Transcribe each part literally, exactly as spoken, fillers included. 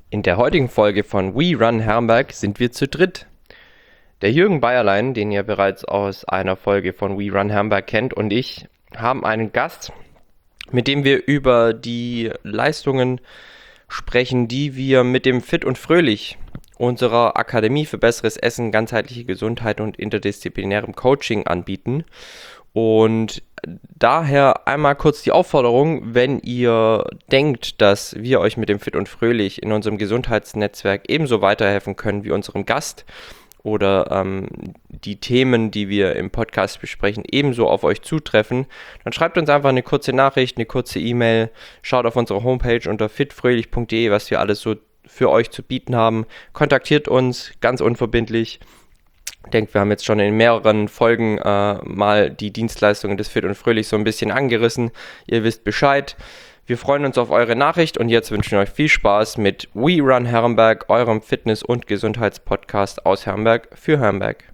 In der heutigen Folge von We Run Herrenberg sind wir zu dritt. Der Jürgen Bayerlein, den ihr bereits aus einer Folge von We Run Herrenberg kennt, und ich haben einen Gast, mit dem wir über die Leistungen sprechen, die wir mit dem Fit und Fröhlich, unserer Akademie für besseres Essen, ganzheitliche Gesundheit und interdisziplinärem Coaching anbieten. Und daher einmal kurz die Aufforderung, wenn ihr denkt, dass wir euch mit dem Fit und Fröhlich in unserem Gesundheitsnetzwerk ebenso weiterhelfen können wie unserem Gast oder ähm, die Themen, die wir im Podcast besprechen, ebenso auf euch zutreffen, dann schreibt uns einfach eine kurze Nachricht, eine kurze E-Mail, schaut auf unsere Homepage unter fitfröhlich punkt de, was wir alles so für euch zu bieten haben. Kontaktiert uns ganz unverbindlich. Ich denke, wir haben jetzt schon in mehreren Folgen äh, mal die Dienstleistungen des Fit und Fröhlich so ein bisschen angerissen. Ihr wisst Bescheid. Wir freuen uns auf eure Nachricht und jetzt wünschen wir euch viel Spaß mit We Run Herrenberg, eurem Fitness- und Gesundheitspodcast aus Herrenberg für Herrenberg.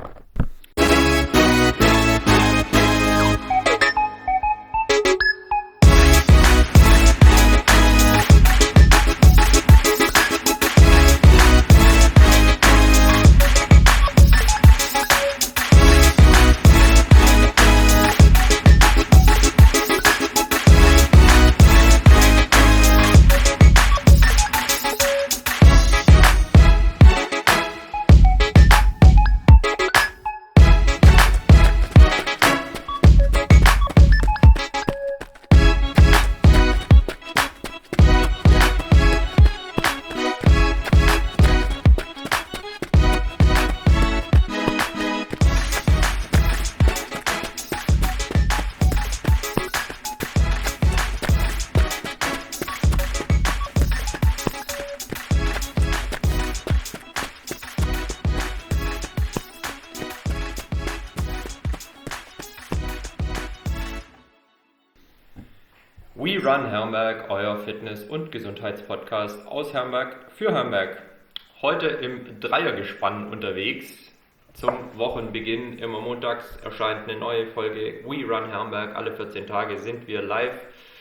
We Run Herrenberg, euer Fitness- und Gesundheitspodcast aus Herrenberg für Herrenberg. Heute im Dreiergespann unterwegs. Zum Wochenbeginn immer montags erscheint eine neue Folge We Run Herrenberg. Alle vierzehn Tage sind wir live.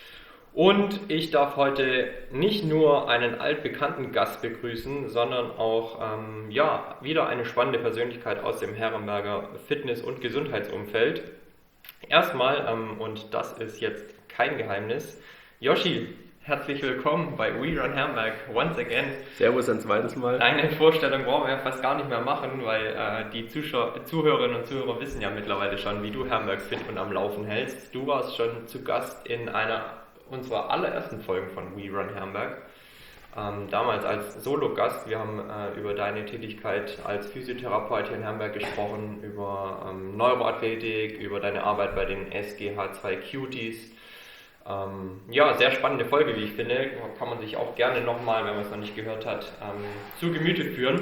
Und ich darf heute nicht nur einen altbekannten Gast begrüßen, sondern auch ähm, ja, wieder eine spannende Persönlichkeit aus dem Herrenberger Fitness- und Gesundheitsumfeld. Erstmal, ähm, und das ist jetzt kein Geheimnis, Yoshi, herzlich willkommen bei We Run Herrenberg once again. Servus ein zweites Mal. Eine Vorstellung brauchen wir ja fast gar nicht mehr machen, weil äh, die Zuschauer, Zuhörerinnen und Zuhörer wissen ja mittlerweile schon, wie du Herrenberg fit und am Laufen hältst. Du warst schon zu Gast in einer unserer allerersten Folgen von We Run Herrenberg. Ähm, damals als Solo-Gast. Wir haben äh, über deine Tätigkeit als Physiotherapeut hier in Herrenberg gesprochen, über ähm, Neuroathletik, über deine Arbeit bei den S G H zwei Cuties. Ähm, ja, sehr spannende Folge, wie ich finde. Kann man sich auch gerne nochmal, wenn man es noch nicht gehört hat, ähm, zu Gemüte führen.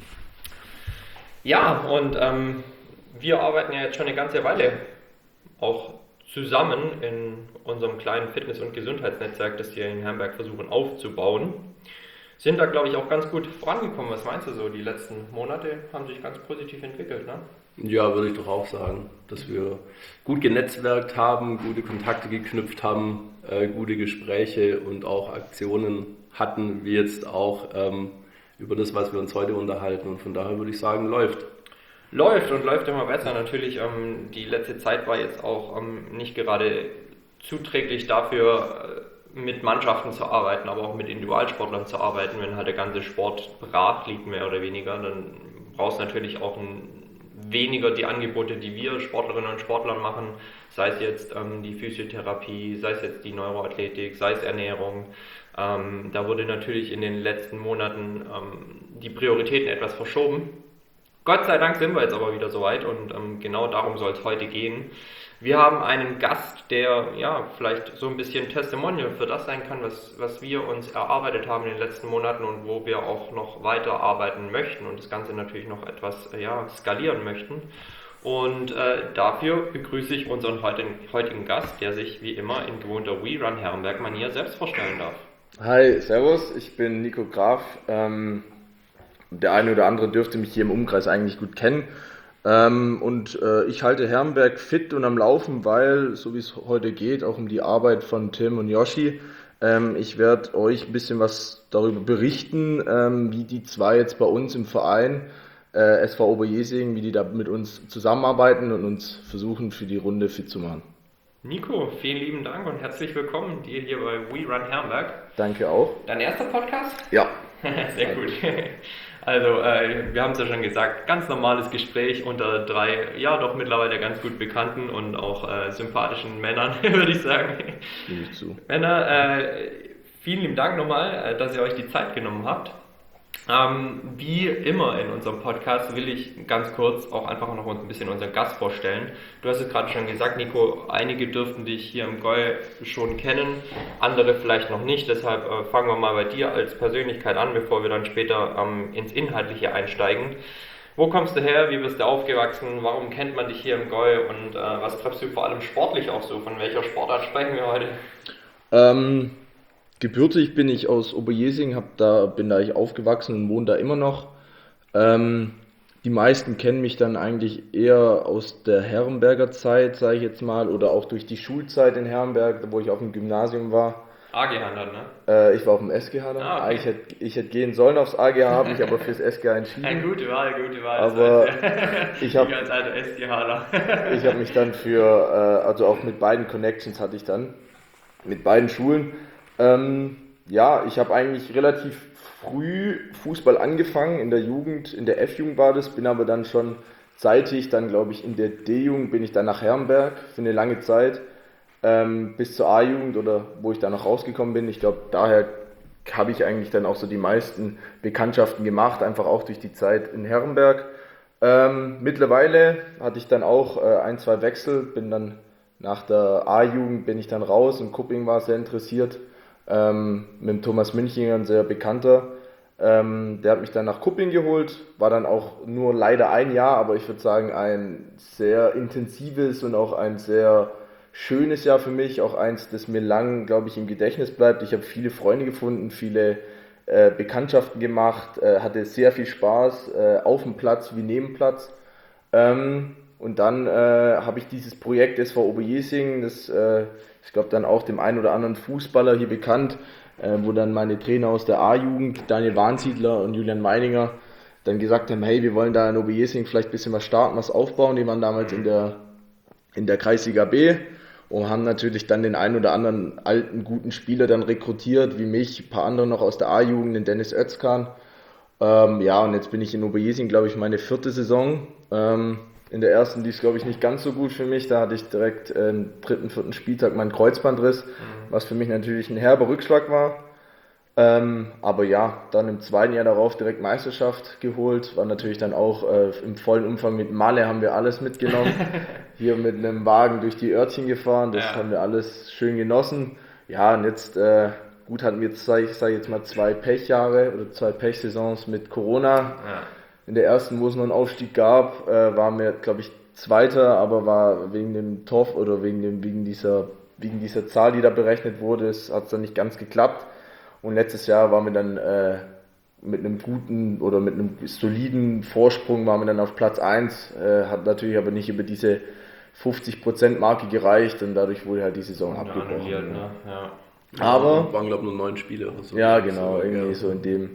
Ja, und ähm, wir arbeiten ja jetzt schon eine ganze Weile auch zusammen in unserem kleinen Fitness- und Gesundheitsnetzwerk, das wir in Herrenberg versuchen aufzubauen. Sind da, glaube ich, auch ganz gut vorangekommen. Was meinst du so? Die letzten Monate haben sich ganz positiv entwickelt, ne? Ja, würde ich doch auch sagen, dass wir gut genetzwerkt haben, gute Kontakte geknüpft haben, äh, gute Gespräche und auch Aktionen hatten, wie jetzt auch ähm, über das, was wir uns heute unterhalten. Und von daher würde ich sagen, läuft. Läuft und läuft immer besser. Natürlich, ähm, die letzte Zeit war jetzt auch ähm, nicht gerade zuträglich dafür, äh, mit Mannschaften zu arbeiten, aber auch mit Individualsportlern zu arbeiten. Wenn halt der ganze Sport brach liegt, mehr oder weniger, dann brauchst du natürlich auch ein weniger die Angebote, die wir Sportlerinnen und Sportlern machen, sei es jetzt ähm, die Physiotherapie, sei es jetzt die Neuroathletik, sei es Ernährung. Ähm, da wurde natürlich in den letzten Monaten ähm, die Prioritäten etwas verschoben. Gott sei Dank sind wir jetzt aber wieder soweit und ähm, genau darum soll es heute gehen. Wir haben einen Gast, der ja vielleicht so ein bisschen Testimonial für das sein kann, was, was wir uns erarbeitet haben in den letzten Monaten und wo wir auch noch weiter arbeiten möchten und das Ganze natürlich noch etwas ja, skalieren möchten. Und äh, dafür begrüße ich unseren heutigen, heutigen Gast, der sich wie immer in gewohnter We Run Herrenberg-Manier selbst vorstellen darf. Hi, servus, ich bin Nico Graf. Ähm, der eine oder andere dürfte mich hier im Umkreis eigentlich gut kennen. Ähm, und äh, ich halte Herrenberg fit und am Laufen, weil, so wie es heute geht, auch um die Arbeit von Tim und Yoshi, Ähm, ich werde euch ein bisschen was darüber berichten, ähm, wie die zwei jetzt bei uns im Verein, äh, S V Oberjesing, wie die da mit uns zusammenarbeiten und uns versuchen, für die Runde fit zu machen. Nico, vielen lieben Dank und herzlich willkommen dir hier bei We Run Herrenberg. Danke auch. Dein erster Podcast? Ja. Sehr gut. Also, äh, wir haben es ja schon gesagt, ganz normales Gespräch unter drei, ja doch mittlerweile ganz gut bekannten und auch äh, sympathischen Männern, würde ich sagen. Nehme ich zu. Männer, äh, vielen lieben Dank nochmal, äh, dass ihr euch die Zeit genommen habt. Ähm, wie immer in unserem Podcast will ich ganz kurz auch einfach noch ein bisschen unseren Gast vorstellen. Du hast es gerade schon gesagt, Nico, einige dürften dich hier im Gäu schon kennen, andere vielleicht noch nicht. Deshalb äh, fangen wir mal bei dir als Persönlichkeit an, bevor wir dann später ähm, ins Inhaltliche einsteigen. Wo kommst du her? Wie bist du aufgewachsen? Warum kennt man dich hier im Gäu? Und äh, was treibst du vor allem sportlich auch so? Von welcher Sportart sprechen wir heute? Ähm, gebürtig bin ich aus Oberjesing, hab da, bin da ich aufgewachsen und wohne da immer noch. Ähm, die meisten kennen mich dann eigentlich eher aus der Herrenberger Zeit, sage ich jetzt mal, oder auch durch die Schulzeit in Herrenberg, wo ich auf dem Gymnasium war. A G H dann, ne? Äh, ich war auf dem S G H dann. Ah, okay. Ich hätte ich hätte gehen sollen aufs A G H, habe mich aber fürs S G H entschieden. Eine gute Wahl, gute Wahl. Aber das heißt, ich hab- als alter SGHler. Ich habe mich dann für, äh, also auch mit beiden Connections hatte ich dann, mit beiden Schulen. Ähm, ja, ich habe eigentlich relativ früh Fußball angefangen, in der Jugend, in der F-Jugend war das, bin aber dann schon zeitig, dann glaube ich in der D-Jugend bin ich dann nach Herrenberg für eine lange Zeit, ähm, bis zur A-Jugend oder wo ich dann noch rausgekommen bin. Ich glaube, daher habe ich eigentlich dann auch so die meisten Bekanntschaften gemacht, einfach auch durch die Zeit in Herrenberg. Ähm, mittlerweile hatte ich dann auch äh, ein, zwei Wechsel, bin dann nach der A-Jugend bin ich dann raus und Kupping war sehr interessiert. Ähm, mit dem Thomas Münchinger, ein sehr bekannter. Ähm, der hat mich dann nach Kupping geholt, war dann auch nur leider ein Jahr, aber ich würde sagen ein sehr intensives und auch ein sehr schönes Jahr für mich, auch eins, das mir lang, glaube ich, im Gedächtnis bleibt. Ich habe viele Freunde gefunden, viele äh, Bekanntschaften gemacht, äh, hatte sehr viel Spaß äh, auf dem Platz wie neben dem Platz. Ähm, und dann äh, habe ich dieses Projekt S V Oberjesing, das äh, ich glaube dann auch dem einen oder anderen Fußballer hier bekannt, äh, wo dann meine Trainer aus der A-Jugend, Daniel Warnsiedler und Julian Meininger, dann gesagt haben, hey, wir wollen da in Oberjesing vielleicht ein bisschen was starten, was aufbauen. Die waren damals in der, in der Kreisliga B und haben natürlich dann den einen oder anderen alten, guten Spieler dann rekrutiert, wie mich, ein paar andere noch aus der A-Jugend, den Dennis Özkan. Ähm, ja, und jetzt bin ich in Oberjesing, glaube ich, meine vierte Saison. Ähm, In der ersten lief es, glaube ich, nicht ganz so gut für mich. Da hatte ich direkt äh, im dritten, vierten Spieltag meinen Kreuzbandriss, mhm. was für mich natürlich ein herber Rückschlag war. Ähm, aber ja, dann im zweiten Jahr darauf direkt Meisterschaft geholt. War natürlich dann auch äh, im vollen Umfang mit Malle haben wir alles mitgenommen. Hier mit einem Wagen durch die Örtchen gefahren. Das Ja. haben wir alles schön genossen. Ja, und jetzt, äh, gut, hatten wir, ich sage jetzt mal, zwei Pechjahre oder zwei Pechsaisons mit Corona. Ja. In der ersten, wo es noch einen Aufstieg gab, äh, waren wir, glaube ich, Zweiter, aber war wegen dem T O F oder wegen, dem, wegen, dieser, wegen dieser Zahl, die da berechnet wurde, hat es dann nicht ganz geklappt. Und letztes Jahr waren wir dann äh, mit einem guten oder mit einem soliden Vorsprung, waren wir dann auf Platz eins, äh, hat natürlich aber nicht über diese fünfzig Prozent Marke gereicht und dadurch wurde halt die Saison Und abgebrochen. annulliert, ne? Ja. Aber, waren, glaube ich, nur neun Spiele. Oder so. ja genau, So, irgendwie ja. so in dem.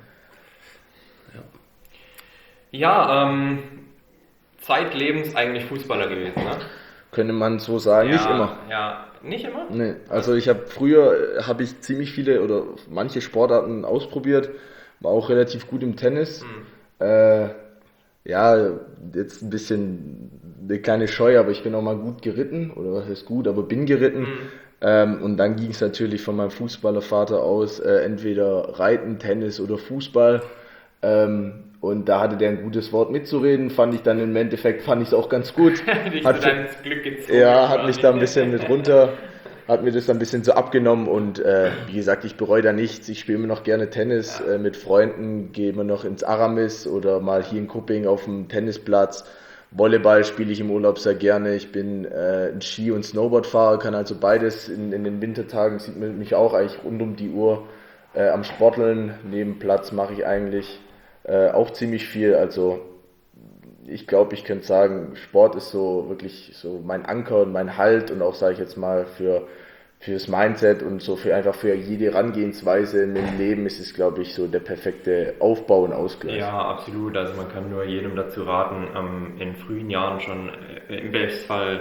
Ja, ähm, zeitlebens eigentlich Fußballer gewesen, ne? Könnte man so sagen, nicht ja, immer. Ja, nicht immer? Nee, also ich habe früher habe ich ziemlich viele oder manche Sportarten ausprobiert, war auch relativ gut im Tennis. Mhm. Äh, ja, jetzt ein bisschen eine kleine Scheu, aber ich bin auch mal gut geritten, oder was heißt gut, aber bin geritten. Mhm. Ähm, und dann ging es natürlich von meinem Fußballervater aus, äh, entweder Reiten, Tennis oder Fußball. Ähm, und da hatte der ein gutes Wort mitzureden, fand ich dann im Endeffekt, fand ich es auch ganz gut. Dich Hat- zu deinem Glück gezogen. Ja, hat quasi. mich da ein bisschen mit runter, hat mir das dann ein bisschen so abgenommen und äh, wie gesagt, ich bereue da nichts. Ich spiele immer noch gerne Tennis äh, mit Freunden, gehe immer noch ins Aramis oder mal hier in Kupping auf dem Tennisplatz. Volleyball spiele ich im Urlaub sehr gerne. Ich bin äh, ein Ski- und Snowboardfahrer, kann also beides. In, in den Wintertagen sieht man mich auch eigentlich rund um die Uhr äh, am Sporteln. Neben Platz mache ich eigentlich äh, auch ziemlich viel. Also ich glaube, ich könnte sagen, Sport ist so wirklich so mein Anker und mein Halt und auch, sage ich jetzt mal, für, fürs Mindset und so für einfach für jede Herangehensweise im Leben ist es, glaube ich, so der perfekte Aufbau und Ausgleich. Ja, absolut. Also man kann nur jedem dazu raten, ähm, in frühen Jahren schon äh, im Bestfall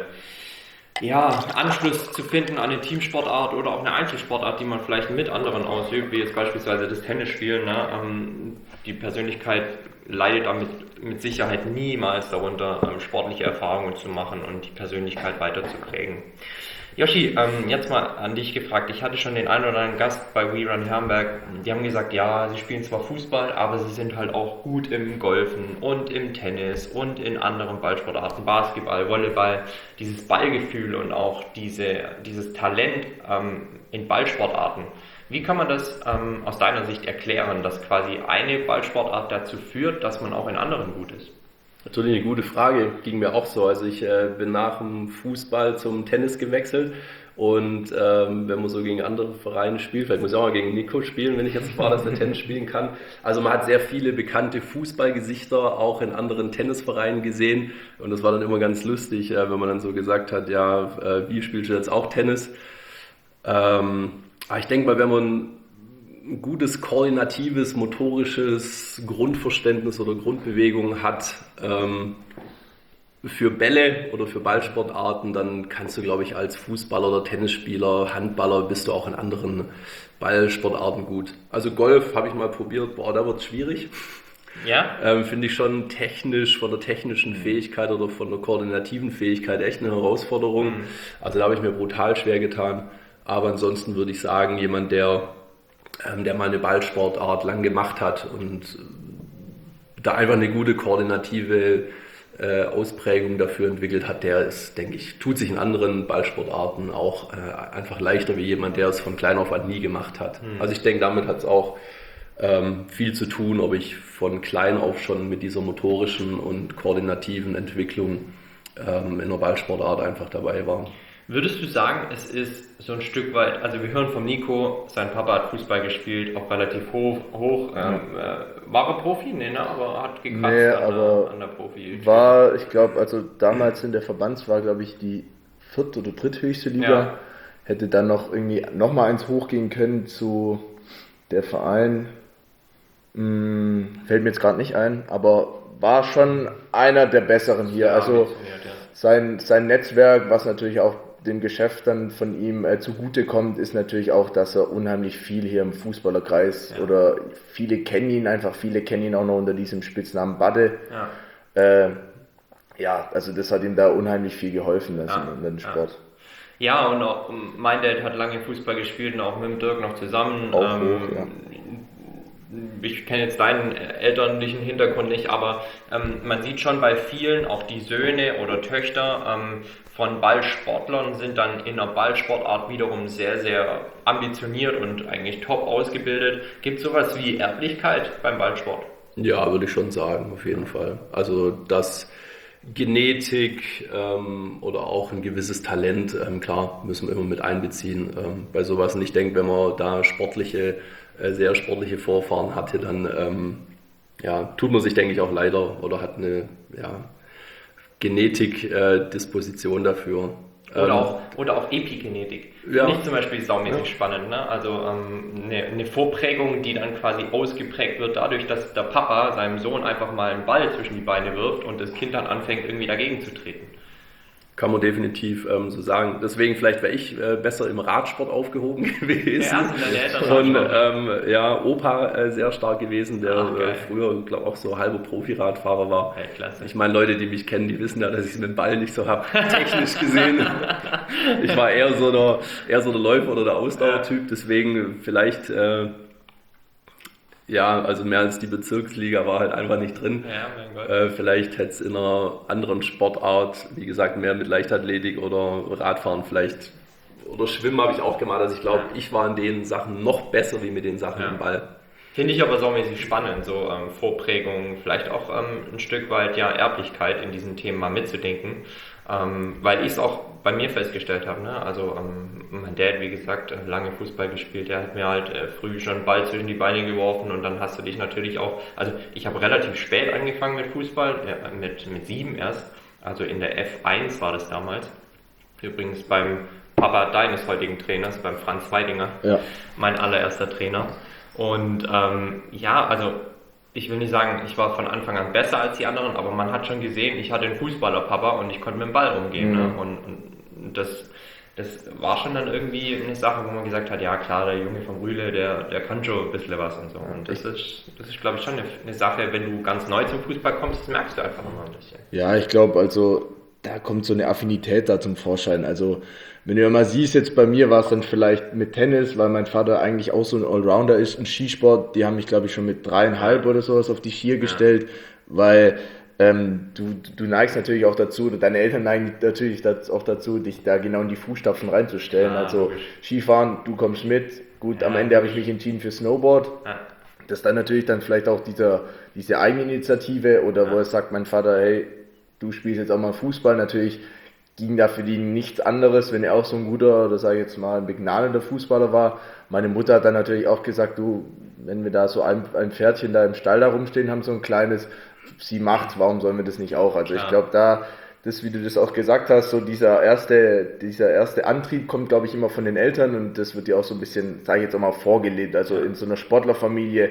ja, Anschluss zu finden an eine Teamsportart oder auch eine Einzelsportart, die man vielleicht mit anderen ausübt, wie jetzt beispielsweise das Tennisspielen. Ne? Ähm, die Persönlichkeit leidet damit mit Sicherheit niemals darunter, ähm, sportliche Erfahrungen zu machen und die Persönlichkeit weiterzuprägen. Yoshi, ähm, jetzt mal an dich gefragt. Ich hatte schon den einen oder anderen Gast bei We Run Herrenberg. Die haben gesagt, ja, sie spielen zwar Fußball, aber sie sind halt auch gut im Golfen und im Tennis und in anderen Ballsportarten, Basketball, Volleyball. Dieses Ballgefühl und auch diese, dieses Talent ähm, in Ballsportarten. Wie kann man das ähm, aus deiner Sicht erklären, dass quasi eine Ballsportart dazu führt, dass man auch in anderen gut ist? Natürlich eine gute Frage, ging mir auch so. Also ich äh, bin nach dem Fußball zum Tennis gewechselt und ähm, wenn man so gegen andere Vereine spielt, vielleicht muss ich auch mal gegen Nico spielen, wenn ich jetzt war, dass er Tennis spielen kann. Also man hat sehr viele bekannte Fußballgesichter auch in anderen Tennisvereinen gesehen und das war dann immer ganz lustig, äh, wenn man dann so gesagt hat, ja, äh, wie spielst du jetzt auch Tennis? Ähm, aber ich denke mal, wenn man ein gutes koordinatives, motorisches Grundverständnis oder Grundbewegung hat ähm, für Bälle oder für Ballsportarten, dann kannst du, glaube ich, als Fußballer oder Tennisspieler, Handballer, bist du auch in anderen Ballsportarten gut. Also Golf habe ich mal probiert, boah, da wird es schwierig. Ja? Ähm, finde ich schon technisch, von der technischen Fähigkeit oder von der koordinativen Fähigkeit echt eine Herausforderung. Mhm. Also da habe ich mir brutal schwer getan. Aber ansonsten würde ich sagen, jemand, der der mal eine Ballsportart lang gemacht hat und da einfach eine gute koordinative äh, Ausprägung dafür entwickelt hat, der ist, denke ich, tut sich in anderen Ballsportarten auch äh, einfach leichter wie jemand, der es von klein auf an nie gemacht hat. Mhm. Also ich denke, damit hat es auch ähm, viel zu tun, ob ich von klein auf schon mit dieser motorischen und koordinativen Entwicklung ähm, in der Ballsportart einfach dabei war. Würdest du sagen, es ist so ein Stück weit, also wir hören vom Nico, sein Papa hat Fußball gespielt, auch relativ hoch, hoch ähm, äh, war er Profi? Nee, ne, aber hat gekratzt nee, an, aber der, an der Profi. War, ich glaube, also damals in der Verbands war, glaube ich, die viert- oder dritthöchste Liga. Ja. Hätte dann noch irgendwie nochmal eins hochgehen können zu der Verein, hm, fällt mir jetzt gerade nicht ein, aber war schon einer der besseren hier. Ja, also sein, sein Netzwerk, was natürlich auch dem Geschäft dann von ihm äh, zugutekommt, ist natürlich auch, dass er unheimlich viel hier im Fußballerkreis ja. oder viele kennen ihn einfach, viele kennen ihn auch noch unter diesem Spitznamen Badde. Ja, äh, ja also das hat ihm da unheimlich viel geholfen, also ja. in dem Sport. Ja. ja, und auch mein Dad hat lange Fußball gespielt und auch mit dem Dirk noch zusammen. Auch ähm, hoch, ja. Ich kenne jetzt deinen elterlichen Hintergrund nicht, aber ähm, man sieht schon bei vielen, auch die Söhne oder Töchter ähm, von Ballsportlern sind dann in der Ballsportart wiederum sehr, sehr ambitioniert und eigentlich top ausgebildet. Gibt es sowas wie Erblichkeit beim Ballsport? Ja, würde ich schon sagen, auf jeden Fall. Also dass Genetik ähm, oder auch ein gewisses Talent, ähm, klar, müssen wir immer mit einbeziehen ähm, bei sowas. Und ich denke, wenn man da sportliche sehr sportliche Vorfahren hatte, dann ähm, ja, tut man sich, denke ich, auch leider oder hat eine ja, Genetik-Disposition äh, dafür. Oder, ähm, auch, oder auch Epigenetik. Ja. Finde ich zum Beispiel saumäßig ja. spannend. Ne? Also ähm, eine, eine Vorprägung, die dann quasi ausgeprägt wird dadurch, dass der Papa seinem Sohn einfach mal einen Ball zwischen die Beine wirft und das Kind dann anfängt, irgendwie dagegen zu treten. Kann man definitiv ähm, so sagen. Deswegen vielleicht wäre ich äh, besser im Radsport aufgehoben gewesen. Ja, und ähm, ja, Opa äh, sehr stark gewesen, der Ach, äh, früher, glaube auch so halber Profi-Radfahrer war. Ja, klasse. Ich meine, Leute, die mich kennen, die wissen ja, dass ich mit dem Ball nicht so habe, technisch gesehen. Ich war eher so der, eher so der Läufer oder der Ausdauertyp, deswegen vielleicht äh, ja, also mehr als die Bezirksliga war halt einfach nicht drin. Ja, mein Gott. Äh, vielleicht hätte es in einer anderen Sportart, wie gesagt, mehr mit Leichtathletik oder Radfahren vielleicht, oder Schwimmen habe ich auch gemacht. Also ich glaube, ja. ich war in den Sachen noch besser wie mit den Sachen ja. im Ball. Finde ich aber saumäßig spannend, so ähm, Vorprägung, vielleicht auch ähm, ein Stück weit ja Erblichkeit in diesen Themen mal mitzudenken. Ähm, weil ich es auch bei mir festgestellt habe, ne? Also ähm, mein Dad, wie gesagt, äh, lange Fußball gespielt, der hat mir halt äh, früh schon einen Ball zwischen die Beine geworfen und dann hast du dich natürlich auch, also ich habe relativ spät angefangen mit Fußball, äh, mit, mit sieben erst, also in der F eins war das damals. Übrigens beim Papa deines heutigen Trainers, beim Franz Weidinger, ja. mein allererster Trainer. Und ähm, ja, also ich will nicht sagen, ich war von Anfang an besser als die anderen, aber man hat schon gesehen, ich hatte einen Fußballer-Papa und ich konnte mit dem Ball umgehen. Mhm. Ne? Und, und das, das war schon dann irgendwie eine Sache, wo man gesagt hat, ja klar, der Junge von Rühle, der, der kann schon ein bisschen was und so. Und das ist, das ist glaube ich, schon eine, eine Sache, wenn du ganz neu zum Fußball kommst, das merkst du einfach nochmal ein bisschen. Ja, ich glaube, also da kommt so eine Affinität da zum Vorschein. Also wenn du ja mal siehst, jetzt bei mir war es dann vielleicht mit Tennis, weil mein Vater eigentlich auch so ein Allrounder ist, und Skisport, die haben mich, glaube ich, schon mit dreieinhalb oder sowas auf die Skier gestellt, ja. weil ähm, du, du neigst natürlich auch dazu, deine Eltern neigen natürlich auch dazu, dich da genau in die Fußstapfen reinzustellen. Ja, also logisch. Skifahren, du kommst mit, gut, ja, am Ende habe ich mich entschieden für Snowboard. Ja. Das ist dann natürlich dann vielleicht auch dieser, diese Eigeninitiative oder ja. wo es sagt mein Vater, hey, du spielst jetzt auch mal Fußball, natürlich ging da für die nichts anderes, wenn er auch so ein guter, oder sage ich jetzt mal, ein begnadender Fußballer war. Meine Mutter hat dann natürlich auch gesagt, du, wenn wir da so ein, ein Pferdchen da im Stall da rumstehen haben, so ein kleines, sie macht's, warum sollen wir das nicht auch? Also ich glaube da, das, wie du das auch gesagt hast, so dieser erste, dieser erste Antrieb kommt, glaube ich, immer von den Eltern, und das wird dir auch so ein bisschen, sage ich jetzt auch mal, vorgelebt. Also in so einer Sportlerfamilie,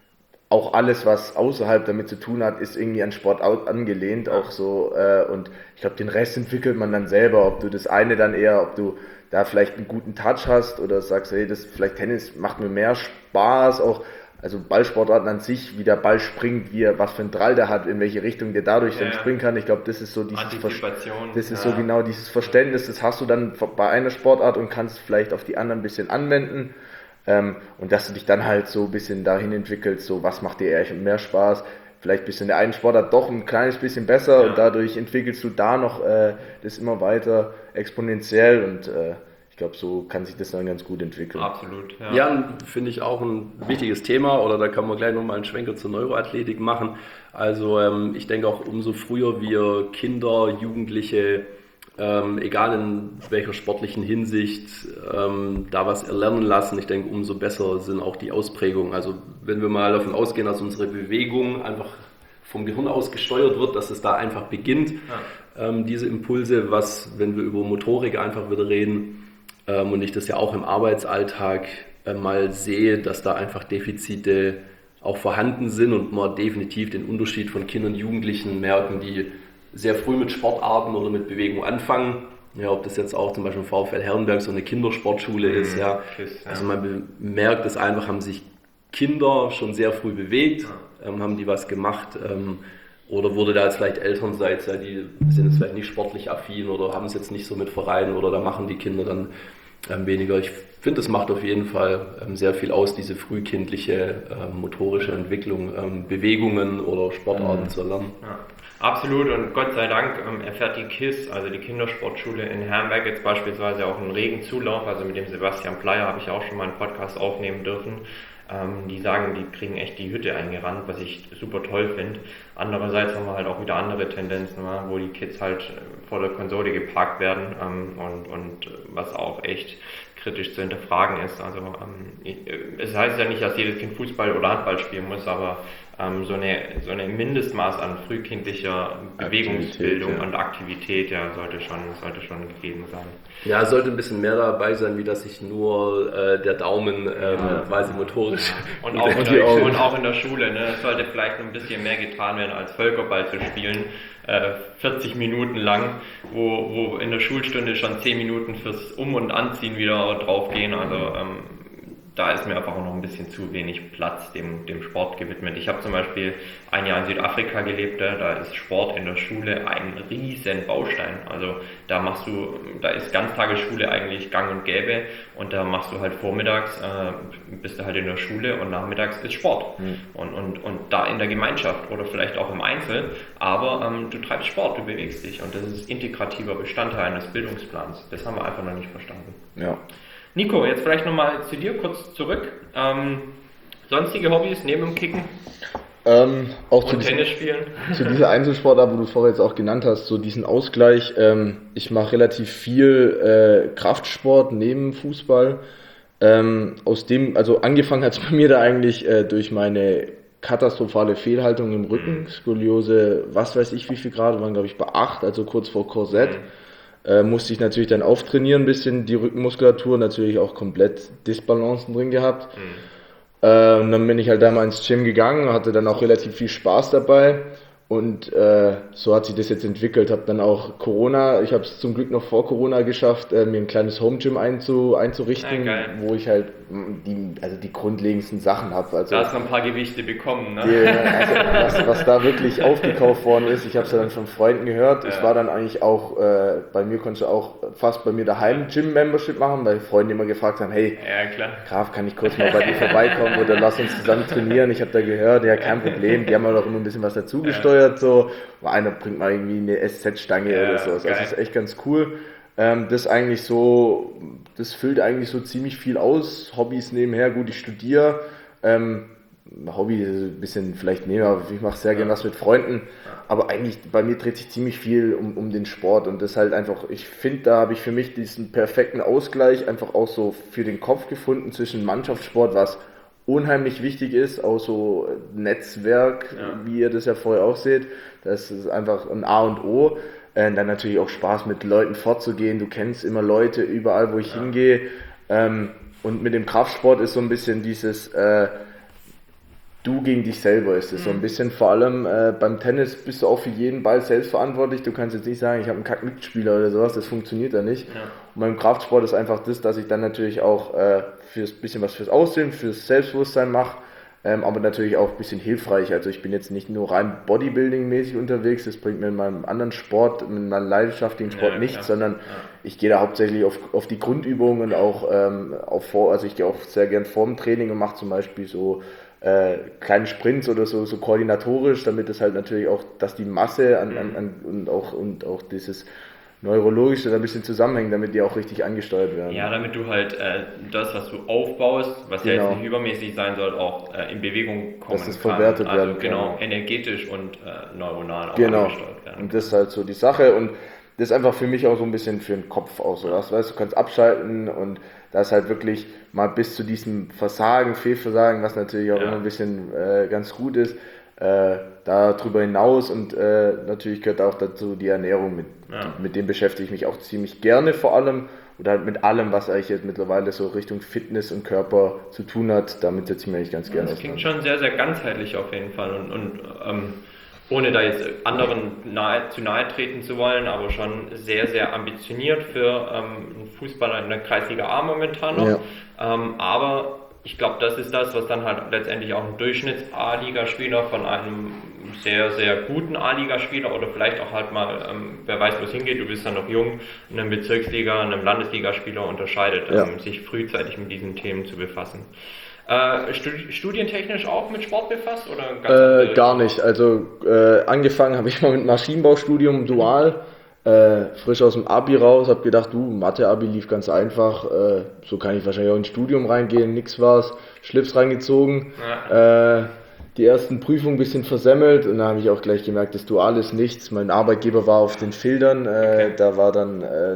auch alles, was außerhalb damit zu tun hat, ist irgendwie an Sport angelehnt, auch so, äh, und ich glaube, den Rest entwickelt man dann selber, ob du das eine dann eher, ob du da vielleicht einen guten Touch hast oder sagst, hey, das vielleicht Tennis macht mir mehr Spaß, auch, also Ballsportarten an sich, wie der Ball springt, wie er, was für ein Drall der hat, in welche Richtung der dadurch ja, dann springen kann, ich glaube, das ist so dieses Ver- das ist ja. so genau dieses Verständnis, das hast du dann bei einer Sportart und kannst vielleicht auf die anderen ein bisschen anwenden. Ähm, und dass du dich dann halt so ein bisschen dahin entwickelst, so was macht dir eher mehr Spaß, vielleicht bist du in der einen Sportart doch ein kleines bisschen besser ja. und dadurch entwickelst du da noch äh, das immer weiter exponentiell, und äh, ich glaube, so kann sich das dann ganz gut entwickeln. Absolut. Ja, ja, finde ich auch ein wichtiges Thema, oder da kann man gleich nochmal einen Schwenker zur Neuroathletik machen. Also ähm, ich denke auch, umso früher wir Kinder, Jugendliche, Ähm, egal in welcher sportlichen Hinsicht, ähm, da was erlernen lassen, ich denke, umso besser sind auch die Ausprägungen. Also wenn wir mal davon ausgehen, dass unsere Bewegung einfach vom Gehirn aus gesteuert wird, dass es da einfach beginnt, ja. ähm, diese Impulse, was, wenn wir über Motorik einfach wieder reden, ähm, und ich das ja auch im Arbeitsalltag äh, mal sehe, dass da einfach Defizite auch vorhanden sind und man definitiv den Unterschied von Kindern und Jugendlichen merken, die sehr früh mit Sportarten oder mit Bewegung anfangen. Ja, ob das jetzt auch zum Beispiel VfL Herrenberg so eine Kindersportschule mhm. ist. Ja. Also man merkt es einfach, haben sich Kinder schon sehr früh bewegt, ja. ähm, haben die was gemacht, ähm, oder wurde da jetzt vielleicht Elternseits, ja, die sind jetzt vielleicht nicht sportlich affin oder haben es jetzt nicht so mit Vereinen, oder da machen die Kinder dann ähm, weniger. Ich finde, es macht auf jeden Fall ähm, sehr viel aus, diese frühkindliche ähm, motorische Entwicklung, ähm, Bewegungen oder Sportarten mhm. zu erlernen. Ja. Absolut, und Gott sei Dank ähm, erfährt die K I S, also die Kindersportschule in Herrenberg, jetzt beispielsweise auch einen regen Zulauf. Also mit dem Sebastian Pleier habe ich auch schon mal einen Podcast aufnehmen dürfen. Ähm, die sagen, die kriegen echt die Hütte eingerannt, was ich super toll finde. Andererseits haben wir halt auch wieder andere Tendenzen, wo die Kids halt vor der Konsole geparkt werden, ähm, und, und was auch echt kritisch zu hinterfragen ist. Also ähm, es heißt ja nicht, dass jedes Kind Fußball oder Handball spielen muss, aber ähm, so eine so eine Mindestmaß an frühkindlicher Bewegungsbildung ja. und Aktivität ja, sollte schon sollte schon gegeben sein. Ja, es sollte ein bisschen mehr dabei sein, wie dass sich nur äh, der Daumen ähm, ja. quasi motorisch ja. und, auch in der, und auch in der Schule, ne, es sollte vielleicht ein bisschen mehr getan werden, als Völkerball zu spielen, äh, vierzig Minuten lang, wo, wo in der Schulstunde schon zehn Minuten fürs Um- und Anziehen wieder draufgehen, also ähm, da ist mir einfach auch noch ein bisschen zu wenig Platz dem, dem Sport gewidmet. Ich habe zum Beispiel ein Jahr in Südafrika gelebt, da ist Sport in der Schule ein riesen Baustein. Also da machst du, da ist Ganztagesschule eigentlich gang und gäbe, und da machst du halt vormittags, äh, bist du halt in der Schule, und nachmittags ist Sport. Mhm. Und, und, und da in der Gemeinschaft oder vielleicht auch im Einzel, aber ähm, du treibst Sport, du bewegst dich, und das ist integrativer Bestandteil eines Bildungsplans. Das haben wir einfach noch nicht verstanden. Ja. Nico, jetzt vielleicht nochmal zu dir kurz zurück. Ähm, sonstige Hobbys neben dem Kicken? Ähm, auch und zu Tennis diesem, spielen? Zu dieser Einzelsportart, wo du vorher jetzt auch genannt hast, so diesen Ausgleich. Ähm, ich mache relativ viel äh, Kraftsport neben Fußball. Ähm, aus dem, also angefangen hat es bei mir da eigentlich äh, durch meine katastrophale Fehlhaltung im Rücken, Skoliose, was weiß ich wie viel Grad, waren glaube ich bei acht, also kurz vor Korsett. Äh, musste ich natürlich dann auftrainieren, ein bisschen die Rückenmuskulatur, natürlich auch komplett Disbalancen drin gehabt. Mhm. Äh, und dann bin ich halt da mal ins Gym gegangen, hatte dann auch relativ viel Spaß dabei. Und äh, so hat sich das jetzt entwickelt. Habe dann auch Corona, ich habe es zum Glück noch vor Corona geschafft, äh, mir ein kleines Home-Gym einzu, einzurichten, ja, wo ich halt die, also die grundlegendsten Sachen habe. Also, da hast du ein paar Gewichte bekommen, ne? Die, also was, was da wirklich aufgekauft worden ist, ich habe es ja dann von Freunden gehört. Ja. Ich war dann eigentlich auch, äh, bei mir konntest du auch fast bei mir daheim Gym-Membership machen, weil Freunde immer gefragt haben, hey, ja, klar. Graf, kann ich kurz mal bei dir vorbeikommen oder lass uns zusammen trainieren? Ich habe da gehört, ja, kein Problem, die haben auch immer ein bisschen was dazu gesteuert. So, einer bringt mal irgendwie eine S Z-Stange ja, oder so. Also das ist echt ganz cool. Ähm, das eigentlich so, das füllt eigentlich so ziemlich viel aus. Hobbys nebenher, gut, ich studiere. Ähm, Hobby ist ein bisschen vielleicht nehmen, aber ich mache sehr ja. gerne was mit Freunden. Aber eigentlich bei mir dreht sich ziemlich viel um, um den Sport und das halt einfach, ich finde, da habe ich für mich diesen perfekten Ausgleich einfach auch so für den Kopf gefunden zwischen Mannschaftssport, was unheimlich wichtig ist, auch so Netzwerk, ja. wie ihr das ja vorher auch seht, das ist einfach ein A und O. Äh, dann natürlich auch Spaß mit Leuten fortzugehen, du kennst immer Leute überall, wo ich ja. hingehe. Ähm, und mit dem Kraftsport ist so ein bisschen dieses äh, Du gegen dich selber ist es mhm. so ein bisschen, vor allem äh, beim Tennis bist du auch für jeden Ball selbst verantwortlich, du kannst jetzt nicht sagen, ich habe einen Kack-Mitspieler oder sowas, das funktioniert da nicht. Ja. Und beim Kraftsport ist einfach das, dass ich dann natürlich auch äh, fürs bisschen was fürs Aussehen, fürs Selbstbewusstsein mache, ähm, aber natürlich auch ein bisschen hilfreich, also ich bin jetzt nicht nur rein Bodybuilding-mäßig unterwegs, das bringt mir in meinem anderen Sport, in meinem leidenschaftlichen Sport ja, nichts, sondern ja. ich gehe da hauptsächlich auf, auf die Grundübungen und auch ähm, auf vor, also ich gehe auch sehr gern vorm Training und mache zum Beispiel so Äh, kleine Sprints oder so, so koordinatorisch, damit es halt natürlich auch, dass die Masse an, an, an, und auch und auch dieses Neurologische ein bisschen zusammenhängt, damit die auch richtig angesteuert werden. Ja, damit du halt äh, das, was du aufbaust, was genau. ja jetzt nicht übermäßig sein soll, auch äh, in Bewegung kommen dass es verwertet kann. Also werden genau, kann. energetisch und äh, neuronal auch genau. angesteuert werden. Und das ist halt so die Sache und das ist einfach für mich auch so ein bisschen für den Kopf aus. So. Das, weißt, du kannst abschalten und da ist halt wirklich mal bis zu diesem Versagen, Fehlversagen, was natürlich auch ja. immer ein bisschen äh, ganz gut ist, äh, darüber hinaus und äh, natürlich gehört auch dazu die Ernährung, mit, ja. mit dem beschäftige ich mich auch ziemlich gerne vor allem oder halt mit allem, was eigentlich jetzt mittlerweile so Richtung Fitness und Körper zu tun hat, damit setze ich mich eigentlich ganz ja, gerne aus. Das klingt schon sehr, sehr ganzheitlich auf jeden Fall und, und ähm, ohne da jetzt anderen nahe, zu nahe treten zu wollen, aber schon sehr, sehr ambitioniert für ähm, einen Fußballer in der Kreisliga A momentan noch. Ja. Ähm, aber ich glaube, das ist das, was dann halt letztendlich auch ein Durchschnitts-A-Ligaspieler von einem sehr, sehr guten A-Ligaspieler oder vielleicht auch halt mal, ähm, wer weiß, wo es hingeht, du bist dann noch jung, einem Bezirksliga, einem Landesligaspieler unterscheidet, ja. ähm, sich frühzeitig mit diesen Themen zu befassen. Äh, studientechnisch auch mit Sport befasst? Oder ganz äh, gar nicht. Also äh, angefangen habe ich mal mit Maschinenbaustudium dual, äh, frisch aus dem Abi raus, habe gedacht, du, Mathe-Abi lief ganz einfach, äh, so kann ich wahrscheinlich auch ins Studium reingehen, nix war's, Schlips reingezogen, ja. äh, die ersten Prüfungen ein bisschen versemmelt und dann habe ich auch gleich gemerkt, das Dual ist nichts. Mein Arbeitgeber war auf den Filtern, äh, okay. da war dann äh,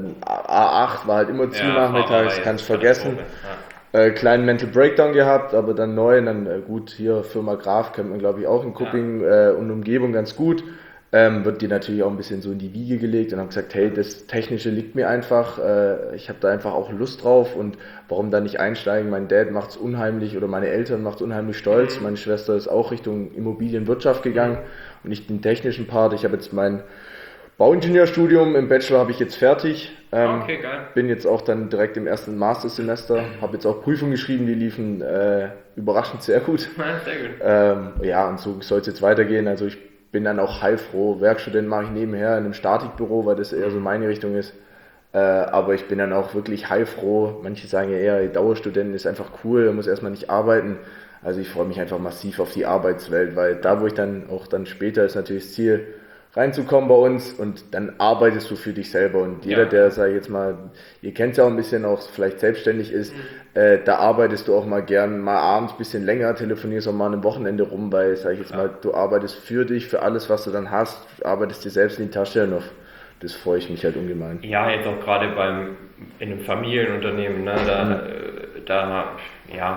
A acht, war halt immer zu ja, nachmittags, kannst vergessen. Äh, kleinen Mental Breakdown gehabt, aber dann neu, und dann äh, gut, hier Firma Graf kennt man glaube ich auch in Kupping ja. äh, und Umgebung ganz gut, ähm, wird dir natürlich auch ein bisschen so in die Wiege gelegt und haben gesagt, hey, das Technische liegt mir einfach, äh, ich habe da einfach auch Lust drauf und warum da nicht einsteigen, mein Dad macht's unheimlich oder meine Eltern macht's unheimlich stolz, mhm. meine Schwester ist auch Richtung Immobilienwirtschaft gegangen und nicht den technischen Part, ich habe jetzt mein Bauingenieurstudium im Bachelor habe ich jetzt fertig. Ähm, okay, geil. Bin jetzt auch dann direkt im ersten Mastersemester. Habe jetzt auch Prüfungen geschrieben, die liefen äh, überraschend sehr gut. Ja, sehr gut. Ähm, ja, und so soll es jetzt weitergehen. Also ich bin dann auch heilfroh. Werkstudent mache ich nebenher in einem Statikbüro, weil das eher so meine Richtung ist. Äh, aber ich bin dann auch wirklich heilfroh. Manche sagen ja eher, Dauerstudent ist einfach cool, muss erstmal nicht arbeiten. Also ich freue mich einfach massiv auf die Arbeitswelt, weil da, wo ich dann auch dann später ist natürlich das Ziel, reinzukommen bei uns und dann arbeitest du für dich selber und jeder, ja. der, sag ich jetzt mal, ihr kennt ja auch ein bisschen, auch vielleicht selbstständig ist, mhm. äh, da arbeitest du auch mal gern, mal abends ein bisschen länger, telefonierst auch mal ein Wochenende rum, weil, sag ich jetzt ja. mal, du arbeitest für dich, für alles, was du dann hast, arbeitest dir selbst in die Tasche und auf das freue ich mich halt ungemein. Ja, jetzt auch gerade beim, in einem Familienunternehmen, ne, da, mhm. da, ja,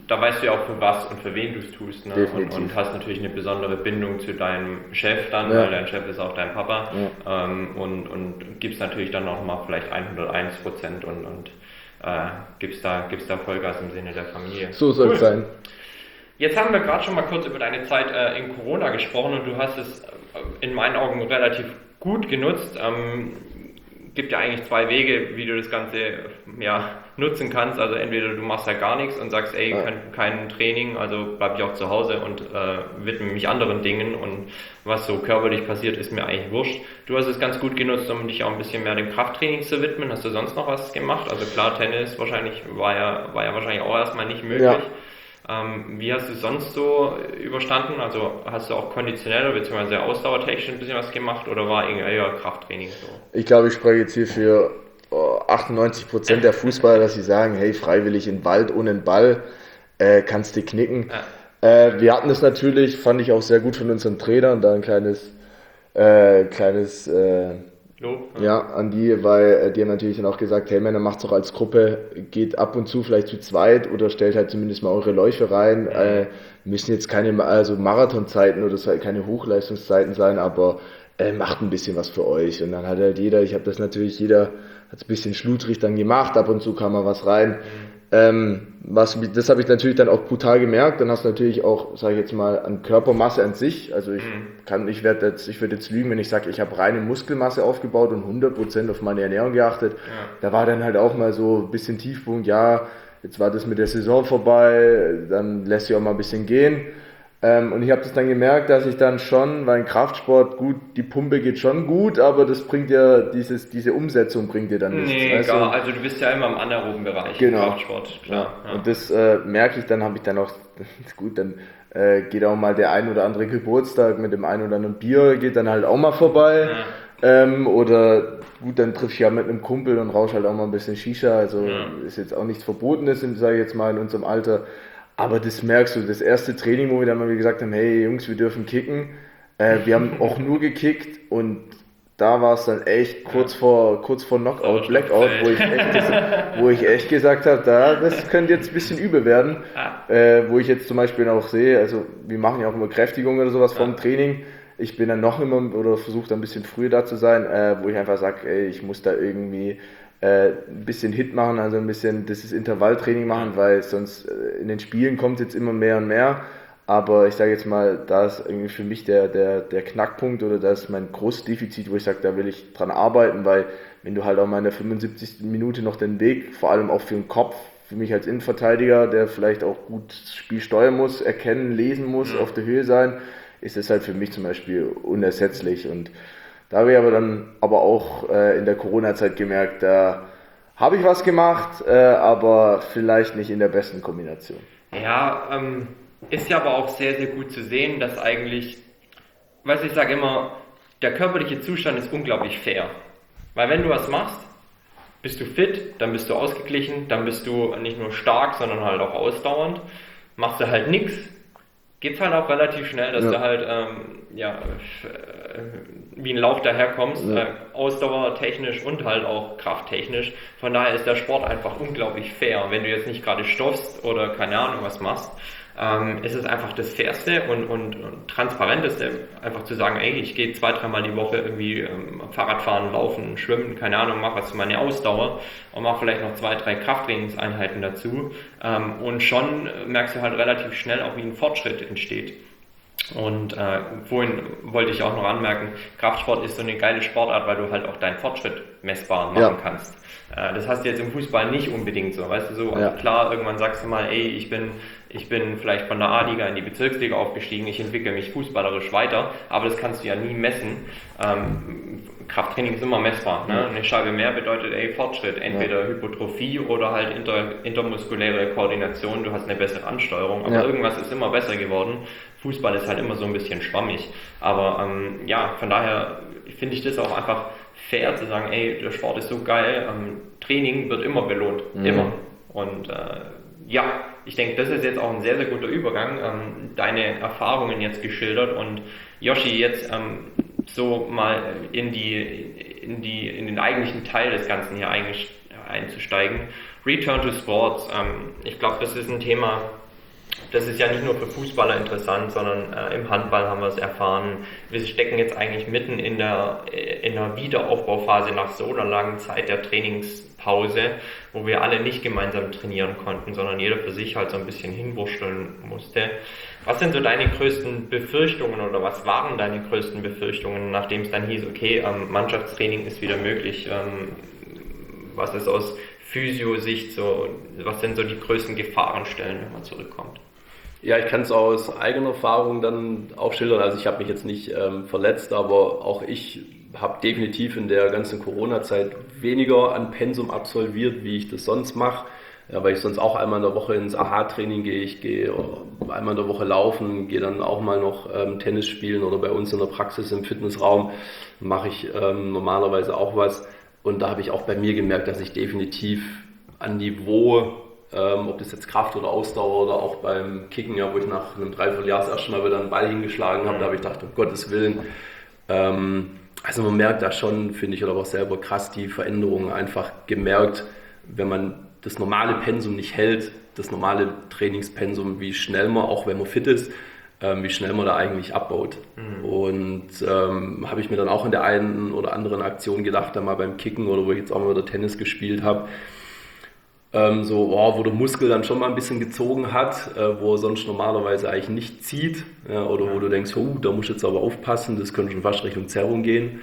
da weißt du ja auch für was und für wen du es tust, ne? und, und hast natürlich eine besondere Bindung zu deinem Chef dann, ja. weil dein Chef ist auch dein Papa ja. ähm, und, und gibst natürlich dann auch mal vielleicht hunderteins Prozent und, und äh, gibst, da, gibst da Vollgas im Sinne der Familie. So soll es cool. sein. Jetzt haben wir gerade schon mal kurz über deine Zeit äh, in Corona gesprochen und du hast es äh, in meinen Augen relativ gut genutzt. Ähm, gibt ja eigentlich zwei Wege, wie du das Ganze ja, nutzen kannst. Also entweder du machst halt gar nichts und sagst, ey, kein, kein Training, also bleib ich auch zu Hause und äh, widme mich anderen Dingen und was so körperlich passiert, ist mir eigentlich wurscht. Du hast es ganz gut genutzt, um dich auch ein bisschen mehr dem Krafttraining zu widmen. Hast du sonst noch was gemacht? Also klar, Tennis wahrscheinlich war ja, war ja wahrscheinlich auch erstmal nicht möglich. Ja. Ähm, wie hast du es sonst so überstanden? Also hast du auch konditionell bzw. ausdauertechnisch ein bisschen was gemacht oder war eher Krafttraining so? Ich glaube, ich spreche jetzt hier für oh, achtundneunzig Prozent der Fußballer, dass sie sagen, hey, freiwillig in den Wald ohne den Ball, äh, kannst du knicken. Ja. Äh, wir hatten das natürlich, fand ich auch sehr gut von unseren Trainern, da ein kleines, äh, kleines äh, Ja, ja, an die, weil äh, die haben natürlich dann auch gesagt, hey Männer, macht's doch als Gruppe, geht ab und zu vielleicht zu zweit oder stellt halt zumindest mal eure Läufe rein. Äh, müssen jetzt keine also Marathonzeiten oder so, keine Hochleistungszeiten sein, aber äh, macht ein bisschen was für euch. Und dann hat halt jeder, ich habe das natürlich, jeder hat es ein bisschen schludrig dann gemacht, ab und zu kam mal was rein. Mhm. Ähm, was, das habe ich natürlich dann auch brutal gemerkt. Dann hast du natürlich auch, sage ich jetzt mal, an Körpermasse an sich. Also ich kann, ich werde jetzt, ich werde jetzt lügen, wenn ich sage, ich habe reine Muskelmasse aufgebaut und hundert Prozent auf meine Ernährung geachtet. Ja. Da war dann halt auch mal so ein bisschen Tiefpunkt. Ja, jetzt war das mit der Saison vorbei, dann lässt sich auch mal ein bisschen gehen. Ähm, und ich habe das dann gemerkt, dass ich dann schon, weil ein Kraftsport, gut, die Pumpe geht schon gut, aber das bringt ja, dieses, diese Umsetzung bringt dir dann nichts. Nee, weißt gar, du? Also du bist ja immer im anaeroben Bereich genau. im Kraftsport, klar. Ja. Ja. Und das äh, merke ich dann, habe ich dann auch, gut, dann äh, geht auch mal der ein oder andere Geburtstag mit dem ein oder anderen Bier, geht dann halt auch mal vorbei. Ja. Ähm, oder gut, dann triff ich ja mit einem Kumpel und rausch halt auch mal ein bisschen Shisha, also ja. ist jetzt auch nichts Verbotenes, sage ich jetzt mal, in unserem Alter. Aber das merkst du, das erste Training, wo wir dann mal gesagt haben, hey Jungs, wir dürfen kicken, äh, wir haben auch nur gekickt und da war es dann echt kurz vor kurz vor Knockout, Blackout, wo ich echt, wo ich echt gesagt habe, da, das könnte jetzt ein bisschen übel werden, äh, wo ich jetzt zum Beispiel auch sehe, also wir machen ja auch immer Kräftigung oder sowas vom Training, ich bin dann noch immer, oder versuche dann ein bisschen früher da zu sein, äh, wo ich einfach sage, ey, ich muss da irgendwie ein bisschen Hit machen, also ein bisschen das ist Intervalltraining machen, weil sonst in den Spielen kommt jetzt immer mehr und mehr, aber ich sage jetzt mal, da ist irgendwie für mich der, der, der Knackpunkt oder das ist mein großes Defizit, wo ich sage, da will ich dran arbeiten, weil wenn du halt auch mal in der fünfundsiebzigsten Minute noch den Weg, vor allem auch für den Kopf, für mich als Innenverteidiger, der vielleicht auch gut das Spiel steuern muss, erkennen, lesen muss, mhm. auf der Höhe sein, ist es halt für mich zum Beispiel unersetzlich und da habe ich aber dann aber auch äh, in der Corona-Zeit gemerkt, da habe ich was gemacht, äh, aber vielleicht nicht in der besten Kombination. Ja, ähm, ist ja aber auch sehr, sehr gut zu sehen, dass eigentlich, weißt du, ich sage immer, der körperliche Zustand ist unglaublich fair. Weil wenn du was machst, bist du fit, dann bist du ausgeglichen, dann bist du nicht nur stark, sondern halt auch ausdauernd. Machst du halt nichts, geht's halt auch relativ schnell, dass ja. du halt ähm, ja, wie ein Lauch daherkommst, ja. äh, ausdauertechnisch und halt auch krafttechnisch. Von daher ist der Sport einfach unglaublich fair. Wenn du jetzt nicht gerade stoffst oder keine Ahnung was machst, ähm, ist es einfach das Fairste und, und, und Transparenteste, einfach zu sagen, ey, ich gehe zwei, dreimal die Woche irgendwie ähm, Fahrradfahren, laufen, schwimmen, keine Ahnung, mach was für meine Ausdauer und mach vielleicht noch zwei, drei Krafttrainingseinheiten dazu ähm, und schon merkst du halt relativ schnell auch, wie ein Fortschritt entsteht. Und äh, vorhin wollte ich auch noch anmerken, Kraftsport ist so eine geile Sportart, weil du halt auch deinen Fortschritt messbar machen ja. kannst. Äh, das hast du jetzt im Fußball nicht unbedingt so, weißt du, so ja. klar, irgendwann sagst du mal, ey, ich bin, ich bin vielleicht von der A-Liga in die Bezirksliga aufgestiegen, ich entwickle mich fußballerisch weiter, aber das kannst du ja nie messen. Ähm, Krafttraining ist immer messbar. Ne? Eine Scheibe mehr bedeutet, ey, Fortschritt, entweder ja. Hypertrophie oder halt inter, intermuskuläre Koordination, du hast eine bessere Ansteuerung, aber ja. irgendwas ist immer besser geworden. Fußball ist halt immer so ein bisschen schwammig, aber ähm, ja, von daher finde ich das auch einfach fair zu sagen, ey, der Sport ist so geil, ähm, Training wird immer belohnt, mhm. immer. Und äh, ja, ich denke, das ist jetzt auch ein sehr, sehr guter Übergang, ähm, deine Erfahrungen jetzt geschildert und Yoshi jetzt ähm, so mal in die, in die, in den eigentlichen Teil des Ganzen hier einzusteigen. Return to Sports, ähm, ich glaube, das ist ein Thema, Das ist ja nicht nur für Fußballer interessant, sondern äh, im Handball haben wir es erfahren. Wir stecken jetzt eigentlich mitten in der, in der Wiederaufbauphase nach so einer langen Zeit der Trainingspause, wo wir alle nicht gemeinsam trainieren konnten, sondern jeder für sich halt so ein bisschen hinwurschteln musste. Was sind so deine größten Befürchtungen oder was waren deine größten Befürchtungen, nachdem es dann hieß, okay, ähm, Mannschaftstraining ist wieder möglich? Ähm, was ist aus Physio-Sicht so, was sind so die größten Gefahrenstellen, wenn man zurückkommt? Ja, ich kann es aus eigener Erfahrung dann auch schildern. Also ich habe mich jetzt nicht ähm, verletzt, aber auch ich habe definitiv in der ganzen Corona-Zeit weniger an Pensum absolviert, wie ich das sonst mache. Ja, weil ich sonst auch einmal in der Woche ins A H-Training gehe. Ich gehe einmal in der Woche laufen, gehe dann auch mal noch ähm, Tennis spielen oder bei uns in der Praxis im Fitnessraum mache ich ähm, normalerweise auch was. Und da habe ich auch bei mir gemerkt, dass ich definitiv an Niveau, Ähm, ob das jetzt Kraft oder Ausdauer oder auch beim Kicken, ja, wo ich nach einem Dreivierteljahr das erste Mal wieder einen Ball hingeschlagen habe, da habe ich gedacht, um Gottes Willen. Ähm, also man merkt da schon, finde ich, oder auch selber krass die Veränderungen einfach gemerkt, wenn man das normale Pensum nicht hält, das normale Trainingspensum, wie schnell man, auch wenn man fit ist, ähm, wie schnell man da eigentlich abbaut. Mhm. Und ähm, habe ich mir dann auch in der einen oder anderen Aktion gedacht, da mal beim Kicken oder wo ich jetzt auch mal wieder Tennis gespielt habe, Ähm, so, oh, wo der Muskel dann schon mal ein bisschen gezogen hat, äh, wo er sonst normalerweise eigentlich nicht zieht, ja, oder wo du denkst, oh, da musst du jetzt aber aufpassen, das könnte schon fast Richtung Zerrung gehen.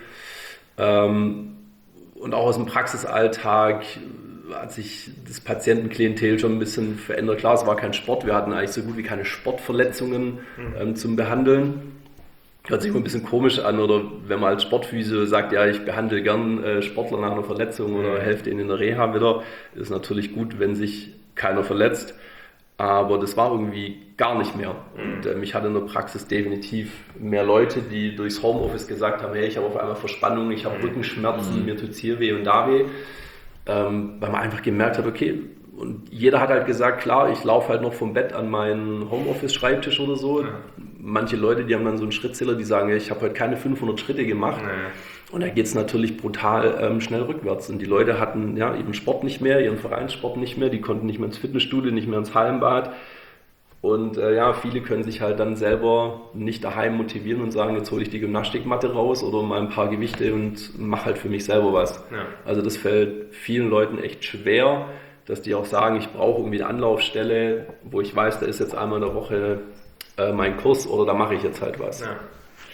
Ähm, und auch aus dem Praxisalltag hat sich das Patientenklientel schon ein bisschen verändert. Klar, es war kein Sport, wir hatten eigentlich so gut wie keine Sportverletzungen ähm, zum Behandeln. Hört sich immer ein bisschen komisch an, oder wenn man als Sportphysio sagt, ja, ich behandle gern äh, Sportler nach einer Verletzung oder helfe denen in der Reha wieder, ist natürlich gut, wenn sich keiner verletzt, aber das war irgendwie gar nicht mehr. Und ähm, ich hatte in der Praxis definitiv mehr Leute, die durchs Homeoffice gesagt haben, hey, ich habe auf einmal Verspannung, ich habe Rückenschmerzen, mir tut's hier weh und da weh, ähm, weil man einfach gemerkt hat, okay, und jeder hat halt gesagt, klar, ich laufe halt noch vom Bett an meinen Homeoffice-Schreibtisch oder so. Ja. Manche Leute, die haben dann so einen Schrittzähler, die sagen, ich habe heute keine fünfhundert Schritte gemacht. Ja. Und da geht es natürlich brutal ähm, schnell rückwärts. Und die Leute hatten ja ihren Sport nicht mehr, ihren Vereinssport nicht mehr, die konnten nicht mehr ins Fitnessstudio, nicht mehr ins Hallenbad. Und äh, ja, viele können sich halt dann selber nicht daheim motivieren und sagen, jetzt hole ich die Gymnastikmatte raus oder mal ein paar Gewichte und mache halt für mich selber was. Ja. Also das fällt vielen Leuten echt schwer, dass die auch sagen, ich brauche irgendwie eine Anlaufstelle, wo ich weiß, da ist jetzt einmal in der Woche äh, mein Kurs oder da mache ich jetzt halt was. Ja.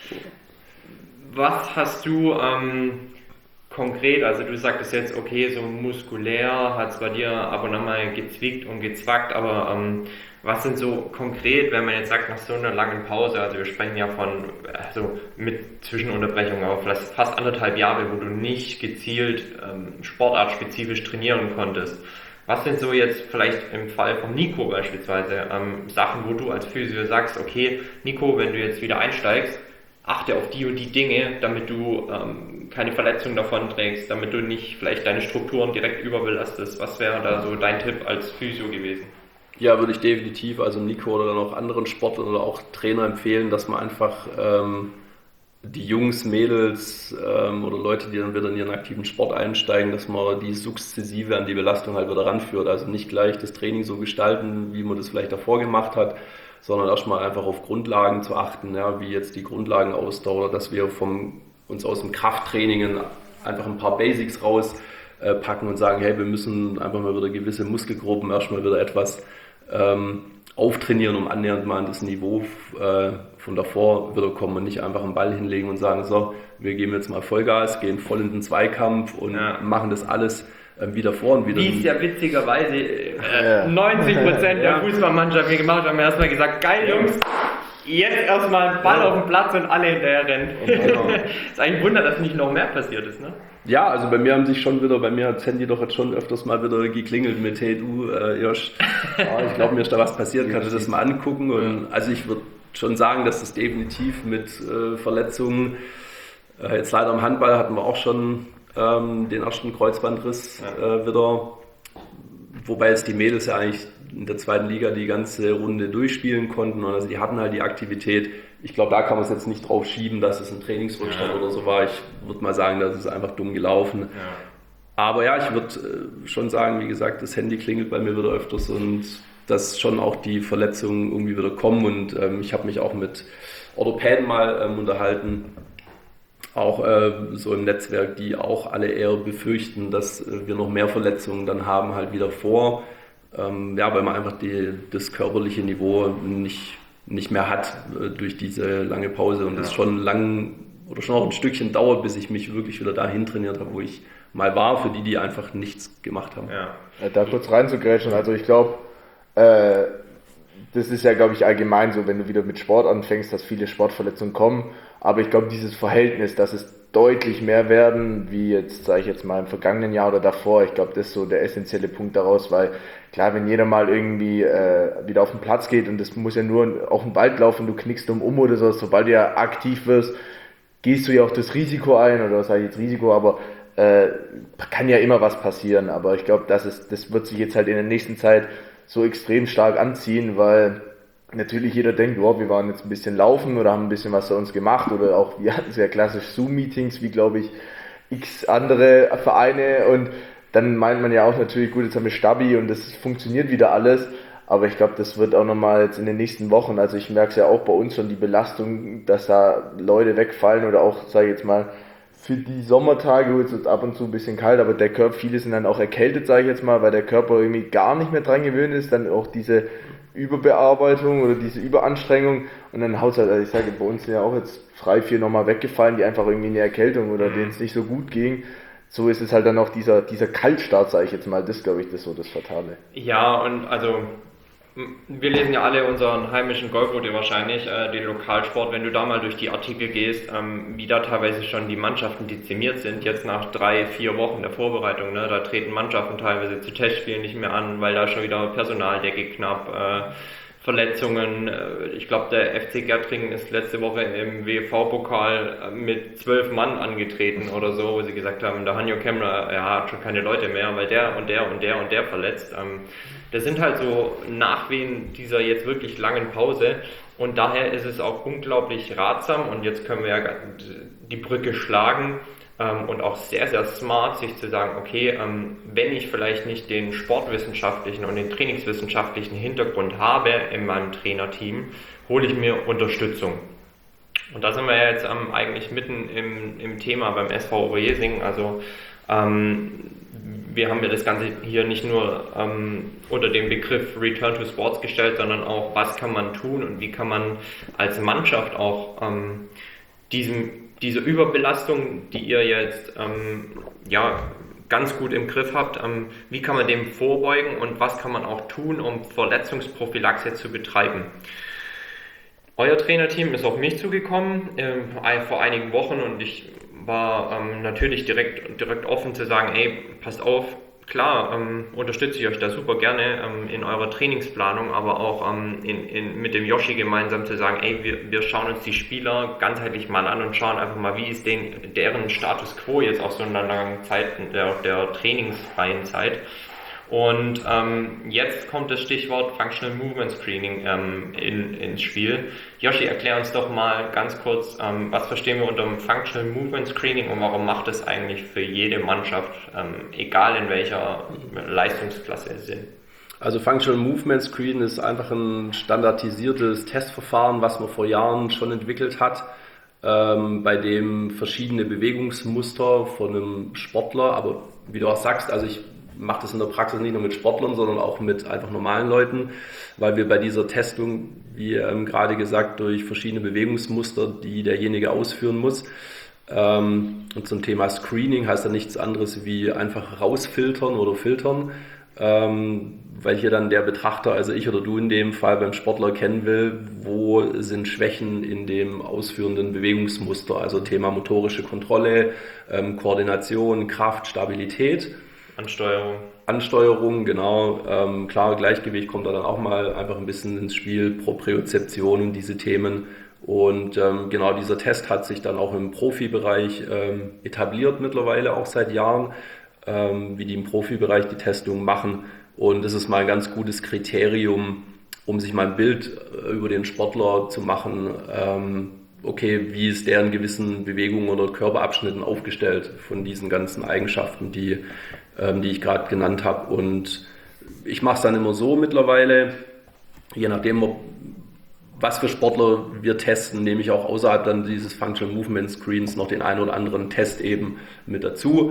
Was hast du ähm, konkret, also du sagtest jetzt, okay, so muskulär hat es bei dir ab und an mal gezwickt und gezwackt, aber ähm, was sind so konkret, wenn man jetzt sagt, nach so einer langen Pause, also wir sprechen ja von, also mit Zwischenunterbrechung, aber vielleicht fast anderthalb Jahre, wo du nicht gezielt ähm, sportartspezifisch trainieren konntest. Was sind so jetzt vielleicht im Fall von Nico beispielsweise ähm, Sachen, wo du als Physio sagst, okay, Nico, wenn du jetzt wieder einsteigst, achte auf die und die Dinge, damit du ähm, keine Verletzung davon trägst, damit du nicht vielleicht deine Strukturen direkt überbelastest. Was wäre da so dein Tipp als Physio gewesen? Ja, würde ich definitiv, also Nico oder dann auch anderen Sportlern oder auch Trainer empfehlen, dass man einfach ähm, die Jungs, Mädels ähm, oder Leute, die dann wieder in ihren aktiven Sport einsteigen, dass man die sukzessive an die Belastung halt wieder ranführt. Also nicht gleich das Training so gestalten, wie man das vielleicht davor gemacht hat, sondern erstmal einfach auf Grundlagen zu achten, ja, wie jetzt die Grundlagenausdauer, dass wir vom, uns aus dem Krafttraining einfach ein paar Basics rauspacken und sagen, hey, wir müssen einfach mal wieder gewisse Muskelgruppen erstmal wieder etwas ähm, auftrainieren, um annähernd mal an das Niveau äh, von davor wieder kommen und nicht einfach einen Ball hinlegen und sagen, so, wir geben jetzt mal Vollgas, gehen voll in den Zweikampf und ja. machen das alles äh, wieder vor und wieder. Wie es ja witzigerweise äh, ja. neunzig Prozent der Fußballmannschaft mir gemacht haben, erstmal gesagt, geil Jungs, jetzt erstmal Ball ja. auf den Platz und alle hinterher rennen. Genau. Ist eigentlich ein Wunder, dass nicht noch mehr passiert ist, ne? Ja, also bei mir haben sich schon wieder, bei mir hat das Handy doch jetzt schon öfters mal wieder geklingelt mit, hey du, äh, Josh, oh, ich glaube mir ist da was passiert, kannst du das mal angucken? Und also ich würde schon sagen, dass das definitiv mit äh, Verletzungen, äh, jetzt leider im Handball hatten wir auch schon ähm, den ersten Kreuzbandriss äh, wieder, wobei jetzt die Mädels ja eigentlich in der zweiten Liga die ganze Runde durchspielen konnten und also die hatten halt die Aktivität. Ich glaube, da kann man es jetzt nicht drauf schieben, dass es ein Trainingsrückstand ja. oder so war. Ich würde mal sagen, das ist einfach dumm gelaufen. Ja. Aber ja, ich würde äh, schon sagen, wie gesagt, das Handy klingelt bei mir wieder öfters und dass schon auch die Verletzungen irgendwie wieder kommen und ähm, ich habe mich auch mit Orthopäden mal ähm, unterhalten, auch äh, so im Netzwerk, die auch alle eher befürchten, dass äh, wir noch mehr Verletzungen dann haben, halt wieder vor, ähm, ja, weil man einfach die, das körperliche Niveau nicht, nicht mehr hat äh, durch diese lange Pause und es ja. schon lang oder schon auch ein Stückchen dauert, bis ich mich wirklich wieder dahin trainiert habe, wo ich mal war, für die, die einfach nichts gemacht haben. Ja. Ja, da kurz reinzugrätschen, also ich glaube, äh, das ist ja, glaube ich, allgemein so, wenn du wieder mit Sport anfängst, dass viele Sportverletzungen kommen. Aber ich glaube, dieses Verhältnis, dass es deutlich mehr werden, wie jetzt, sage ich jetzt mal, im vergangenen Jahr oder davor, ich glaube, das ist so der essentielle Punkt daraus, weil klar, wenn jeder mal irgendwie äh, wieder auf den Platz geht und das muss ja nur auf den Wald laufen, du knickst um um oder so, sobald du ja aktiv wirst, gehst du ja auch das Risiko ein, oder was sage ich jetzt Risiko, aber äh, kann ja immer was passieren. Aber ich glaube, das ist, das wird sich jetzt halt in der nächsten Zeit so extrem stark anziehen, weil natürlich jeder denkt, oh, wir waren jetzt ein bisschen laufen oder haben ein bisschen was für uns gemacht oder auch, wir hatten sehr klassisch Zoom-Meetings, wie glaube ich x andere Vereine und dann meint man ja auch natürlich, gut, jetzt haben wir Stabi und das funktioniert wieder alles, aber ich glaube, das wird auch nochmal jetzt in den nächsten Wochen, also ich merke es ja auch bei uns schon, die Belastung, dass da Leute wegfallen oder auch, sage ich jetzt mal, für die Sommertage, wo es jetzt ab und zu ein bisschen kalt, aber der Körper, viele sind dann auch erkältet, sage ich jetzt mal, weil der Körper irgendwie gar nicht mehr dran gewöhnt ist, dann auch diese Überbearbeitung oder diese Überanstrengung und dann haut es halt, also ich sage, bei uns sind ja auch jetzt drei, vier nochmal weggefallen, die einfach irgendwie eine Erkältung oder denen es nicht so gut ging. So ist es halt dann auch dieser, dieser Kaltstart, sage ich jetzt mal, das glaube ich, das ist so das Fatale. Ja, und also wir lesen ja alle unseren heimischen Golfroute wahrscheinlich, äh, den Lokalsport, wenn du da mal durch die Artikel gehst, ähm, wie da teilweise schon die Mannschaften dezimiert sind, jetzt nach drei, vier Wochen der Vorbereitung, ne, da treten Mannschaften teilweise zu Testspielen nicht mehr an, weil da schon wieder Personaldecke knapp, äh, Verletzungen, äh, ich glaube der F C Gertringen ist letzte Woche im W V-Pokal mit zwölf Mann angetreten oder so, wo sie gesagt haben, der Hanjo Kemmler, er hat schon keine Leute mehr, weil der und der und der und der verletzt. Ähm, Das sind halt so Nachwehen dieser jetzt wirklich langen Pause und daher ist es auch unglaublich ratsam und jetzt können wir ja die Brücke schlagen ähm, und auch sehr, sehr smart, sich zu sagen, okay, ähm, wenn ich vielleicht nicht den sportwissenschaftlichen und den trainingswissenschaftlichen Hintergrund habe in meinem Trainerteam, hole ich mir Unterstützung. Und da sind wir ja jetzt ähm, eigentlich mitten im, im Thema beim S V Oberjesing, also ähm, wir haben ja das Ganze hier nicht nur ähm, unter dem Begriff Return to Sports gestellt, sondern auch, was kann man tun und wie kann man als Mannschaft auch ähm, diesem, diese Überbelastung, die ihr jetzt ähm, ja, ganz gut im Griff habt, ähm, wie kann man dem vorbeugen und was kann man auch tun, um Verletzungsprophylaxe zu betreiben. Euer Trainerteam ist auf mich zugekommen äh, vor einigen Wochen und ich war ähm, natürlich direkt, direkt offen zu sagen, ey, passt auf, klar, ähm, unterstütze ich euch da super gerne ähm, in eurer Trainingsplanung, aber auch ähm, in, in, mit dem Yoshi gemeinsam zu sagen, ey, wir, wir schauen uns die Spieler ganzheitlich mal an und schauen einfach mal, wie ist den, deren Status quo jetzt aus so einer langen Zeit, der, der trainingsfreien Zeit. Und ähm, jetzt kommt das Stichwort Functional Movement Screening ähm, in, ins Spiel. Yoshi, erklär uns doch mal ganz kurz, ähm, was verstehen wir unter dem Functional Movement Screening und warum macht es eigentlich für jede Mannschaft, ähm, egal in welcher Leistungsklasse sie sind? Also Functional Movement Screen ist einfach ein standardisiertes Testverfahren, was man vor Jahren schon entwickelt hat, ähm, bei dem verschiedene Bewegungsmuster von einem Sportler, aber wie du auch sagst, also ich mache das in der Praxis nicht nur mit Sportlern, sondern auch mit einfach normalen Leuten, weil wir bei dieser Testung, wie ähm, gerade gesagt, durch verschiedene Bewegungsmuster, die derjenige ausführen muss. Ähm, und zum Thema Screening heißt ja nichts anderes wie einfach rausfiltern oder filtern, ähm, weil hier dann der Betrachter, also ich oder du in dem Fall beim Sportler kennen will, wo sind Schwächen in dem ausführenden Bewegungsmuster, also Thema motorische Kontrolle, ähm, Koordination, Kraft, Stabilität. Ansteuerung. Ansteuerung, genau. Ähm, klar, Gleichgewicht kommt da dann auch mal einfach ein bisschen ins Spiel, Propriozeption und diese Themen. Und ähm, genau dieser Test hat sich dann auch im Profibereich ähm, etabliert mittlerweile, auch seit Jahren, ähm, wie die im Profibereich die Testung machen. Und das ist mal ein ganz gutes Kriterium, um sich mal ein Bild äh, über den Sportler zu machen. Ähm, okay, wie ist der in gewissen Bewegungen oder Körperabschnitten aufgestellt von diesen ganzen Eigenschaften, die, ähm, die ich gerade genannt habe. Und ich mache es dann immer so mittlerweile, je nachdem, ob, was für Sportler wir testen, nehme ich auch außerhalb dann dieses Functional Movement Screens noch den einen oder anderen Test eben mit dazu.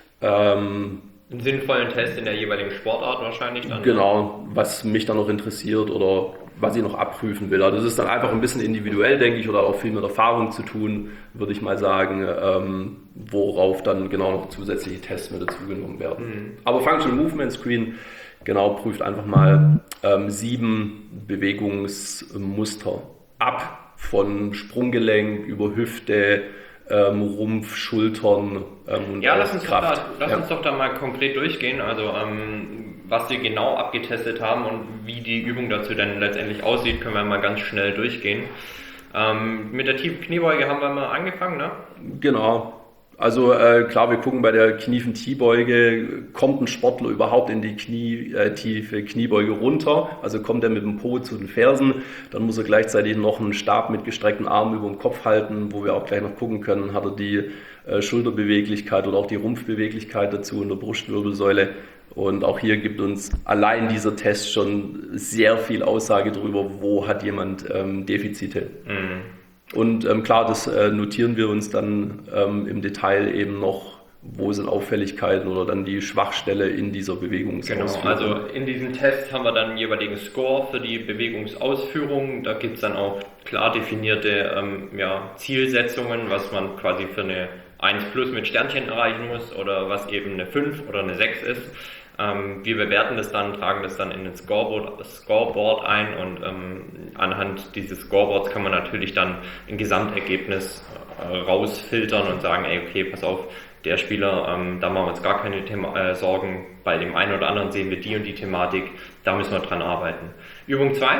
Ähm, Einen sinnvollen Test in der jeweiligen Sportart wahrscheinlich dann. Genau, was mich dann noch interessiert oder was ich noch abprüfen will. Also das ist dann einfach ein bisschen individuell, denke ich, oder auch viel mit Erfahrung zu tun, würde ich mal sagen, ähm, worauf dann genau noch zusätzliche Tests mit dazugenommen werden. Mhm. Aber Functional Movement Screen, genau, prüft einfach mal ähm, sieben Bewegungsmuster ab, von Sprunggelenk über Hüfte, Ähm, Rumpf, Schultern ähm, und ja, lass, uns doch, Kraft. da, lass ja. uns doch da mal konkret durchgehen, also ähm, was wir genau abgetestet haben und wie die Übung dazu dann letztendlich aussieht, können wir mal ganz schnell durchgehen. Ähm, mit der tiefen Kniebeuge haben wir mal angefangen, ne? Genau. Also äh, klar, wir gucken bei der kniefen T-Beuge, kommt ein Sportler überhaupt in die Knie, äh, tiefe Kniebeuge runter, also kommt er mit dem Po zu den Fersen, dann muss er gleichzeitig noch einen Stab mit gestreckten Armen über dem Kopf halten, wo wir auch gleich noch gucken können, hat er die äh, Schulterbeweglichkeit oder auch die Rumpfbeweglichkeit dazu in der Brustwirbelsäule. Und auch hier gibt uns allein dieser Test schon sehr viel Aussage darüber, wo hat jemand ähm, Defizite. Mhm. Und ähm, klar, das äh, notieren wir uns dann ähm, im Detail eben noch, wo sind Auffälligkeiten oder dann die Schwachstelle in dieser Bewegungsausführung. Genau, also in diesem Test haben wir dann einen jeweiligen Score für die Bewegungsausführung. Da gibt es dann auch klar definierte ähm, ja, Zielsetzungen, was man quasi für eine eins plus mit Sternchen erreichen muss oder was eben eine fünf oder eine sechs ist. Ähm, wir bewerten das dann, tragen das dann in den Scoreboard, Scoreboard ein und ähm, anhand dieses Scoreboards kann man natürlich dann ein Gesamtergebnis äh, rausfiltern und sagen, ey, okay, pass auf, der Spieler, ähm, da machen wir uns gar keine Thema, äh, Sorgen, bei dem einen oder anderen sehen wir die und die Thematik, da müssen wir dran arbeiten. Übung zwei.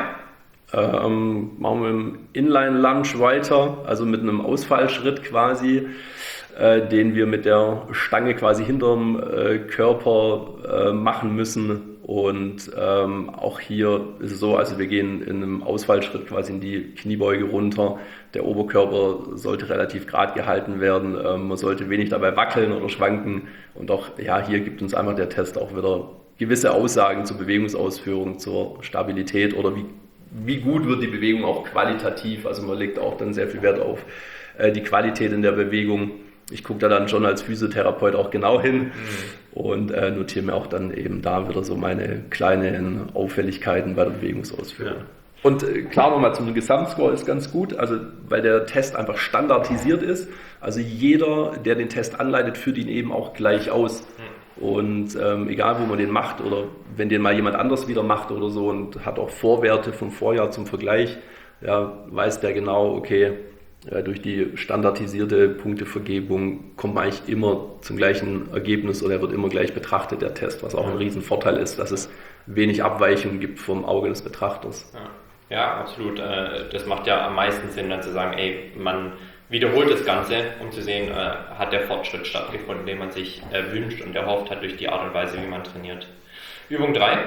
Ähm, machen wir im Inline-Lunge weiter, also mit einem Ausfallschritt quasi, äh, den wir mit der Stange quasi hinterm äh, Körper äh, machen müssen. Und ähm, auch hier ist es so, also wir gehen in einem Ausfallschritt quasi in die Kniebeuge runter. Der Oberkörper sollte relativ gerade gehalten werden. Ähm, man sollte wenig dabei wackeln oder schwanken. Und auch ja, hier gibt uns einfach der Test auch wieder gewisse Aussagen zur Bewegungsausführung, zur Stabilität oder wie Wie gut wird die Bewegung auch qualitativ, also man legt auch dann sehr viel Wert auf äh, die Qualität in der Bewegung. Ich gucke da dann schon als Physiotherapeut auch genau hin mhm. und äh, notiere mir auch dann eben da wieder so meine kleinen Auffälligkeiten bei der Bewegungsausführung. Ja. Und äh, klar nochmal zum Gesamtscore ist ganz gut, also weil der Test einfach standardisiert ist, also jeder, der den Test anleitet, führt ihn eben auch gleich aus. Mhm. Und ähm, egal, wo man den macht oder wenn den mal jemand anders wieder macht oder so und hat auch Vorwerte vom Vorjahr zum Vergleich, ja, weiß der genau, okay, ja, durch die standardisierte Punktevergebung kommt man eigentlich immer zum gleichen Ergebnis oder er wird immer gleich betrachtet, der Test, was auch ein Riesenvorteil ist, dass es wenig Abweichungen gibt vom Auge des Betrachters. Ja, ja, absolut. Das macht ja am meisten Sinn, dann zu sagen, ey, man wiederholt das Ganze, um zu sehen, hat der Fortschritt stattgefunden, den man sich wünscht und erhofft hat durch die Art und Weise, wie man trainiert. Übung drei.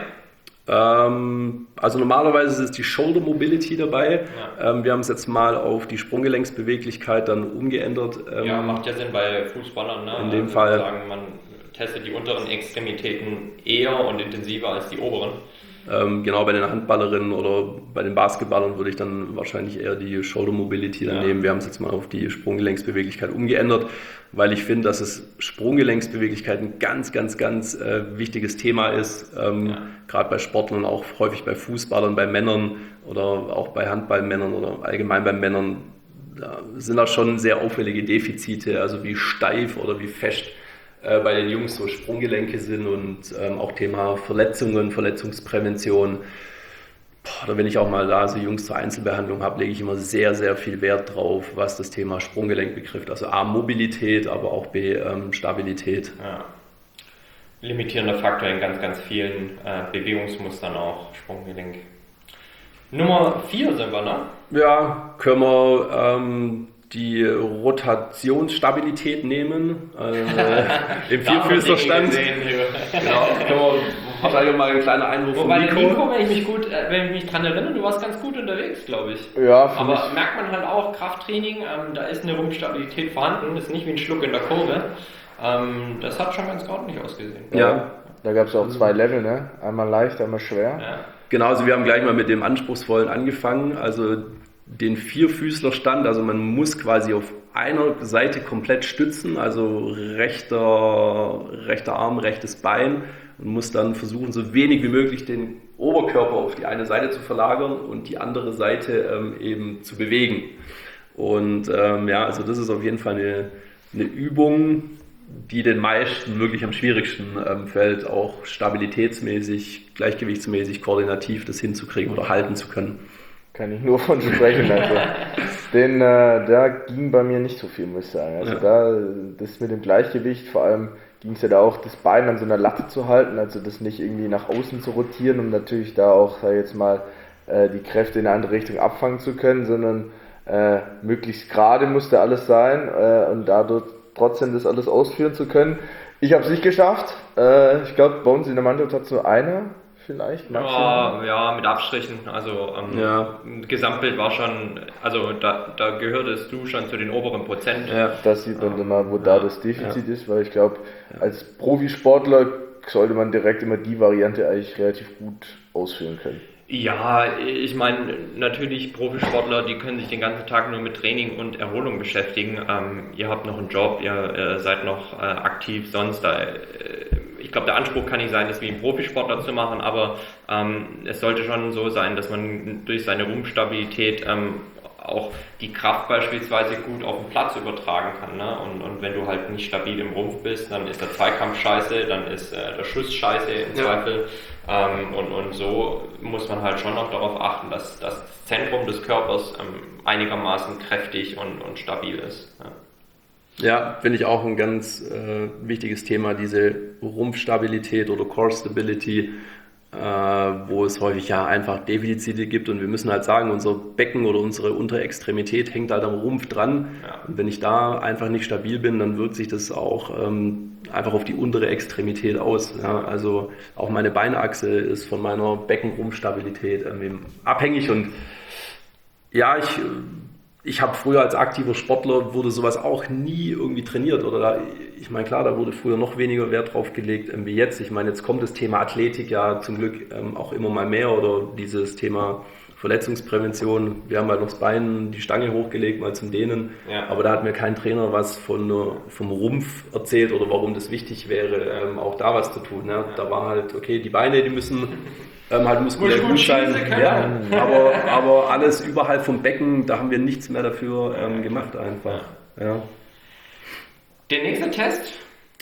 Ähm, also normalerweise ist die Shoulder Mobility dabei. Ja. Ähm, wir haben es jetzt mal auf die Sprunggelenksbeweglichkeit dann umgeändert. Ähm, ja, macht ja Sinn bei Fußballern. Ne? In dem also Fall. Sagen, man testet die unteren Extremitäten eher und intensiver als die oberen. Ähm, genau, bei den Handballerinnen oder bei den Basketballern würde ich dann wahrscheinlich eher die Shoulder Mobility dann ja. nehmen. Wir haben es jetzt mal auf die Sprunggelenksbeweglichkeit umgeändert, weil ich finde, dass es Sprunggelenksbeweglichkeit ein ganz, ganz, ganz äh, wichtiges Thema ist. Ähm, ja. Gerade bei Sportlern, auch häufig bei Fußballern, bei Männern oder auch bei Handballmännern oder allgemein bei Männern da sind da schon sehr auffällige Defizite, also wie steif oder wie fest äh, bei den Jungs so Sprunggelenke sind und ähm, auch Thema Verletzungen, Verletzungsprävention. Boah, da wenn ich auch mal da so Jungs zur Einzelbehandlung habe, lege ich immer sehr, sehr viel Wert drauf, was das Thema Sprunggelenk betrifft. Also A, Mobilität, aber auch B, ähm, Stabilität. Ja. Limitierender Faktor in ganz, ganz vielen äh, Bewegungsmustern auch, Sprunggelenk. Nummer vier sind wir, ne? Ja, können wir ähm, die Rotationsstabilität nehmen. Äh, Im Vierfüßlerstand. Genau, können wir wahrscheinlich mal einen kleinen Einwurf von Nico. Nico, wenn ich mich gut, äh, wenn ich mich dran erinnere, du warst ganz gut unterwegs, glaube ich. Ja, aber mich. Merkt man halt auch, Krafttraining, ähm, da ist eine Rumpfstabilität vorhanden, ist nicht wie ein Schluck in der Kurve. Ähm, das hat schon ganz ordentlich ausgesehen. Ja, Da gab es auch zwei Level, ne? Einmal leicht, einmal schwer. Ja. Genau, also wir haben gleich mal mit dem Anspruchsvollen angefangen. Also den Vierfüßlerstand, also man muss quasi auf einer Seite komplett stützen, also rechter, rechter Arm, rechtes Bein, und muss dann versuchen, so wenig wie möglich den Oberkörper auf die eine Seite zu verlagern und die andere Seite ähm, eben zu bewegen. Und ähm, ja, also das ist auf jeden Fall eine, eine Übung, die den meisten wirklich am schwierigsten ähm, fällt, auch stabilitätsmäßig, gleichgewichtsmäßig, koordinativ das hinzukriegen oder halten zu können. Kann ich nur von sprechen. Also. Den, äh, da ging bei mir nicht so viel, muss ich sagen. Also ja. da, das mit dem Gleichgewicht, vor allem ging es ja da auch, das Bein an so einer Latte zu halten, also das nicht irgendwie nach außen zu rotieren, um natürlich da auch, sag ich jetzt mal, äh, die Kräfte in eine andere Richtung abfangen zu können, sondern äh, möglichst gerade musste alles sein äh, und dadurch trotzdem das alles ausführen zu können. Ich habe es nicht geschafft. Äh, ich glaube, bei uns in der Mannschaft hat es nur einer vielleicht. Ja, ja, mit Abstrichen. Also ähm, ja. Gesamtbild war schon, also da, da gehörtest du schon zu den oberen Prozent. Ja. Das sieht man dann mal, wo da das Defizit ja. ist, weil ich glaube, als Profisportler sollte man direkt immer die Variante eigentlich relativ gut ausführen können. Ja, ich meine, natürlich Profisportler, die können sich den ganzen Tag nur mit Training und Erholung beschäftigen. Ähm, ihr habt noch einen Job, ihr äh, seid noch äh, aktiv sonst. Da, äh, ich glaube, der Anspruch kann nicht sein, das wie ein Profisportler zu machen, aber ähm, es sollte schon so sein, dass man durch seine Rumpfstabilität ähm, auch die Kraft beispielsweise gut auf den Platz übertragen kann. Ne? Und, und wenn du halt nicht stabil im Rumpf bist, dann ist der Zweikampf scheiße, dann ist äh, der Schuss scheiße im ja. Zweifel. Ähm, und, und so muss man halt schon noch darauf achten, dass, dass das Zentrum des Körpers ähm, einigermaßen kräftig und, und stabil ist. Ja. Ja, finde ich auch ein ganz äh, wichtiges Thema, diese Rumpfstabilität oder Core Stability, äh, wo es häufig ja einfach Defizite gibt, und wir müssen halt sagen, unser Becken oder unsere untere Extremität hängt halt am Rumpf dran. Ja. Und wenn ich da einfach nicht stabil bin, dann wirkt sich das auch ähm, einfach auf die untere Extremität aus. Ja? Also auch meine Beinachse ist von meiner Beckenrumpfstabilität ähm, abhängig, und ja, ich Ich habe früher als aktiver Sportler, wurde sowas auch nie irgendwie trainiert. Oder da, ich meine, klar, da wurde früher noch weniger Wert drauf gelegt ähm, wie jetzt. Ich meine, jetzt kommt das Thema Athletik ja zum Glück ähm, auch immer mal mehr, oder dieses Thema Verletzungsprävention. Wir haben halt noch das Bein, die Stange hochgelegt, mal zum Dehnen. Ja. Aber da hat mir kein Trainer was von, vom Rumpf erzählt oder warum das wichtig wäre, ähm, auch da was zu tun. Ne? Ja. Da war halt, okay, die Beine, die müssen ähm, halt muskulär gut sein. Ja, aber, aber alles überhalb vom Becken, da haben wir nichts mehr dafür ähm, gemacht einfach. Ja. Der nächste Test?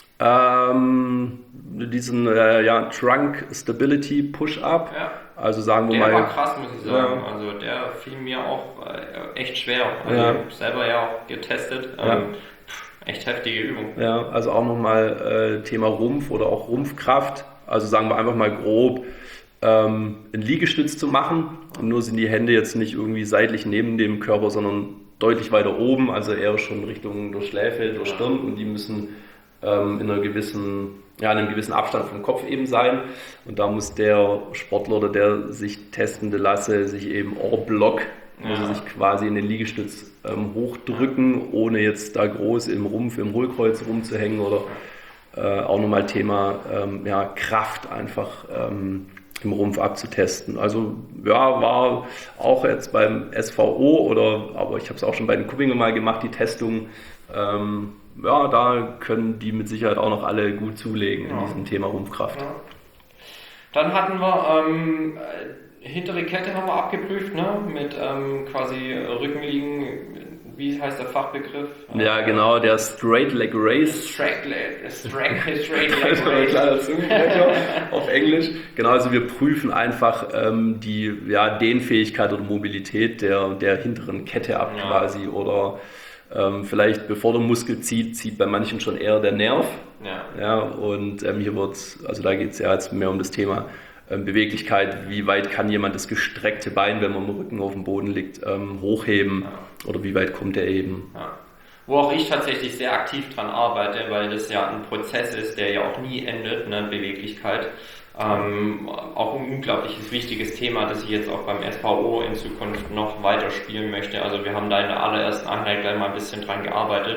Ähm, diesen äh, ja, Trunk Stability Push-Up. Ja. Also sagen wir der mal. Der war krass, muss ich sagen. Ja. Also der fiel mir auch äh, echt schwer. Also ja. Ich habe selber ja auch getestet. Ähm, ja. Echt heftige Übung. Ja, also auch nochmal äh, Thema Rumpf oder auch Rumpfkraft. Also sagen wir einfach mal grob, ähm, einen Liegestütz zu machen. Und nur sind die Hände jetzt nicht irgendwie seitlich neben dem Körper, sondern deutlich weiter oben, also eher schon Richtung der Schläfe, der Stirn, und die müssen ähm, in einer gewissen, ja, in einem gewissen Abstand vom Kopf eben sein. Und da muss der Sportler oder der sich testende lasse sich eben en bloc, ja. also sich quasi in den Liegestütz ähm, hochdrücken, ohne jetzt da groß im Rumpf, im Hohlkreuz rumzuhängen, oder äh, auch nochmal Thema ähm, ja, Kraft einfach ähm, im Rumpf abzutesten. Also ja, war auch jetzt beim S V O, oder aber ich habe es auch schon bei den Kubbinger mal gemacht, die Testung. Ähm, ja, da können die mit Sicherheit auch noch alle gut zulegen in ja. diesem Thema Rumpfkraft. Ja. Dann hatten wir ähm, hintere Kette haben wir abgeprüft, ne? Mit ähm, quasi Rückenliegen. Wie heißt der Fachbegriff? Ja, genau, der Straight Leg Race. Straight Leg, straight, straight Leg Race. Kleiner Zungenbrecher auf Englisch. Genau, also wir prüfen einfach ähm, die ja, Dehnfähigkeit oder Mobilität der, der hinteren Kette ab, ja. quasi. Oder ähm, vielleicht bevor der Muskel zieht, zieht bei manchen schon eher der Nerv. Ja. Ja, und ähm, hier wird, also da geht es ja jetzt mehr um das Thema ähm, Beweglichkeit. Wie weit kann jemand das gestreckte Bein, wenn man mit dem Rücken auf dem Boden liegt, ähm, hochheben? Ja. Oder wie weit kommt er eben? Ja. Wo auch ich tatsächlich sehr aktiv dran arbeite, weil das ja ein Prozess ist, der ja auch nie endet, ne, Beweglichkeit. Ähm, auch ein unglaubliches wichtiges Thema, das ich jetzt auch beim S V O in Zukunft noch weiter spielen möchte. Also wir haben da in der allerersten Einheit gleich mal ein bisschen dran gearbeitet.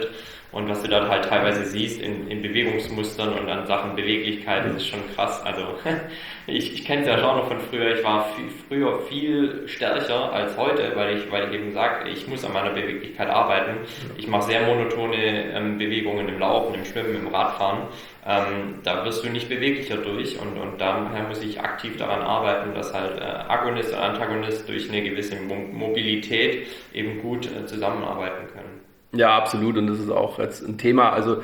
Und was du dort halt teilweise siehst in, in Bewegungsmustern und an Sachen Beweglichkeit, das ist schon krass. Also ich, ich kenne es ja schon noch von früher, ich war viel, früher viel stärker als heute, weil ich, weil ich eben sage, ich muss an meiner Beweglichkeit arbeiten. Ich mache sehr monotone ähm, Bewegungen im Laufen, im Schwimmen, im Radfahren. Ähm, da wirst du nicht beweglicher durch und, und daher muss ich aktiv daran arbeiten, dass halt äh, Agonist und Antagonist durch eine gewisse Mo- Mobilität eben gut äh, zusammenarbeiten können. Ja, absolut, und das ist auch jetzt ein Thema, also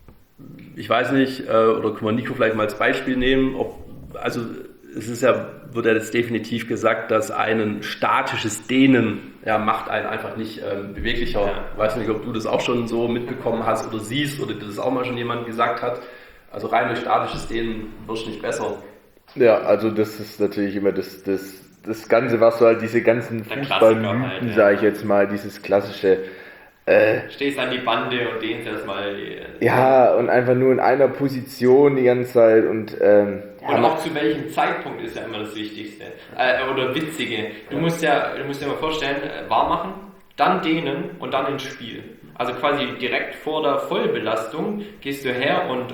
ich weiß nicht, äh, oder kann man Nico vielleicht mal als Beispiel nehmen, ob, also es ist ja, wird ja jetzt definitiv gesagt, dass ein statisches Dehnen ja, macht einen einfach nicht ähm, beweglicher. Ja. Ich weiß nicht, ob du das auch schon so mitbekommen hast oder siehst oder dir das auch mal schon jemand gesagt hat. Also rein durch statisches Dehnen wirst du nicht besser. Ja, also das ist natürlich immer das, das, das Ganze, was so halt diese ganzen Der Fußballmythen, halt, ja. sage ich jetzt mal, dieses klassische, äh, Stehst an die Bande und dehnst erstmal. Die, ja, und einfach nur in einer Position die ganze Zeit und ähm, und auch zu welchem Zeitpunkt ist ja immer das Wichtigste. Äh, oder Witzige. Du musst ja, du musst dir mal vorstellen, äh, warm machen, dann dehnen und dann ins Spiel. Also quasi direkt vor der Vollbelastung gehst du her und,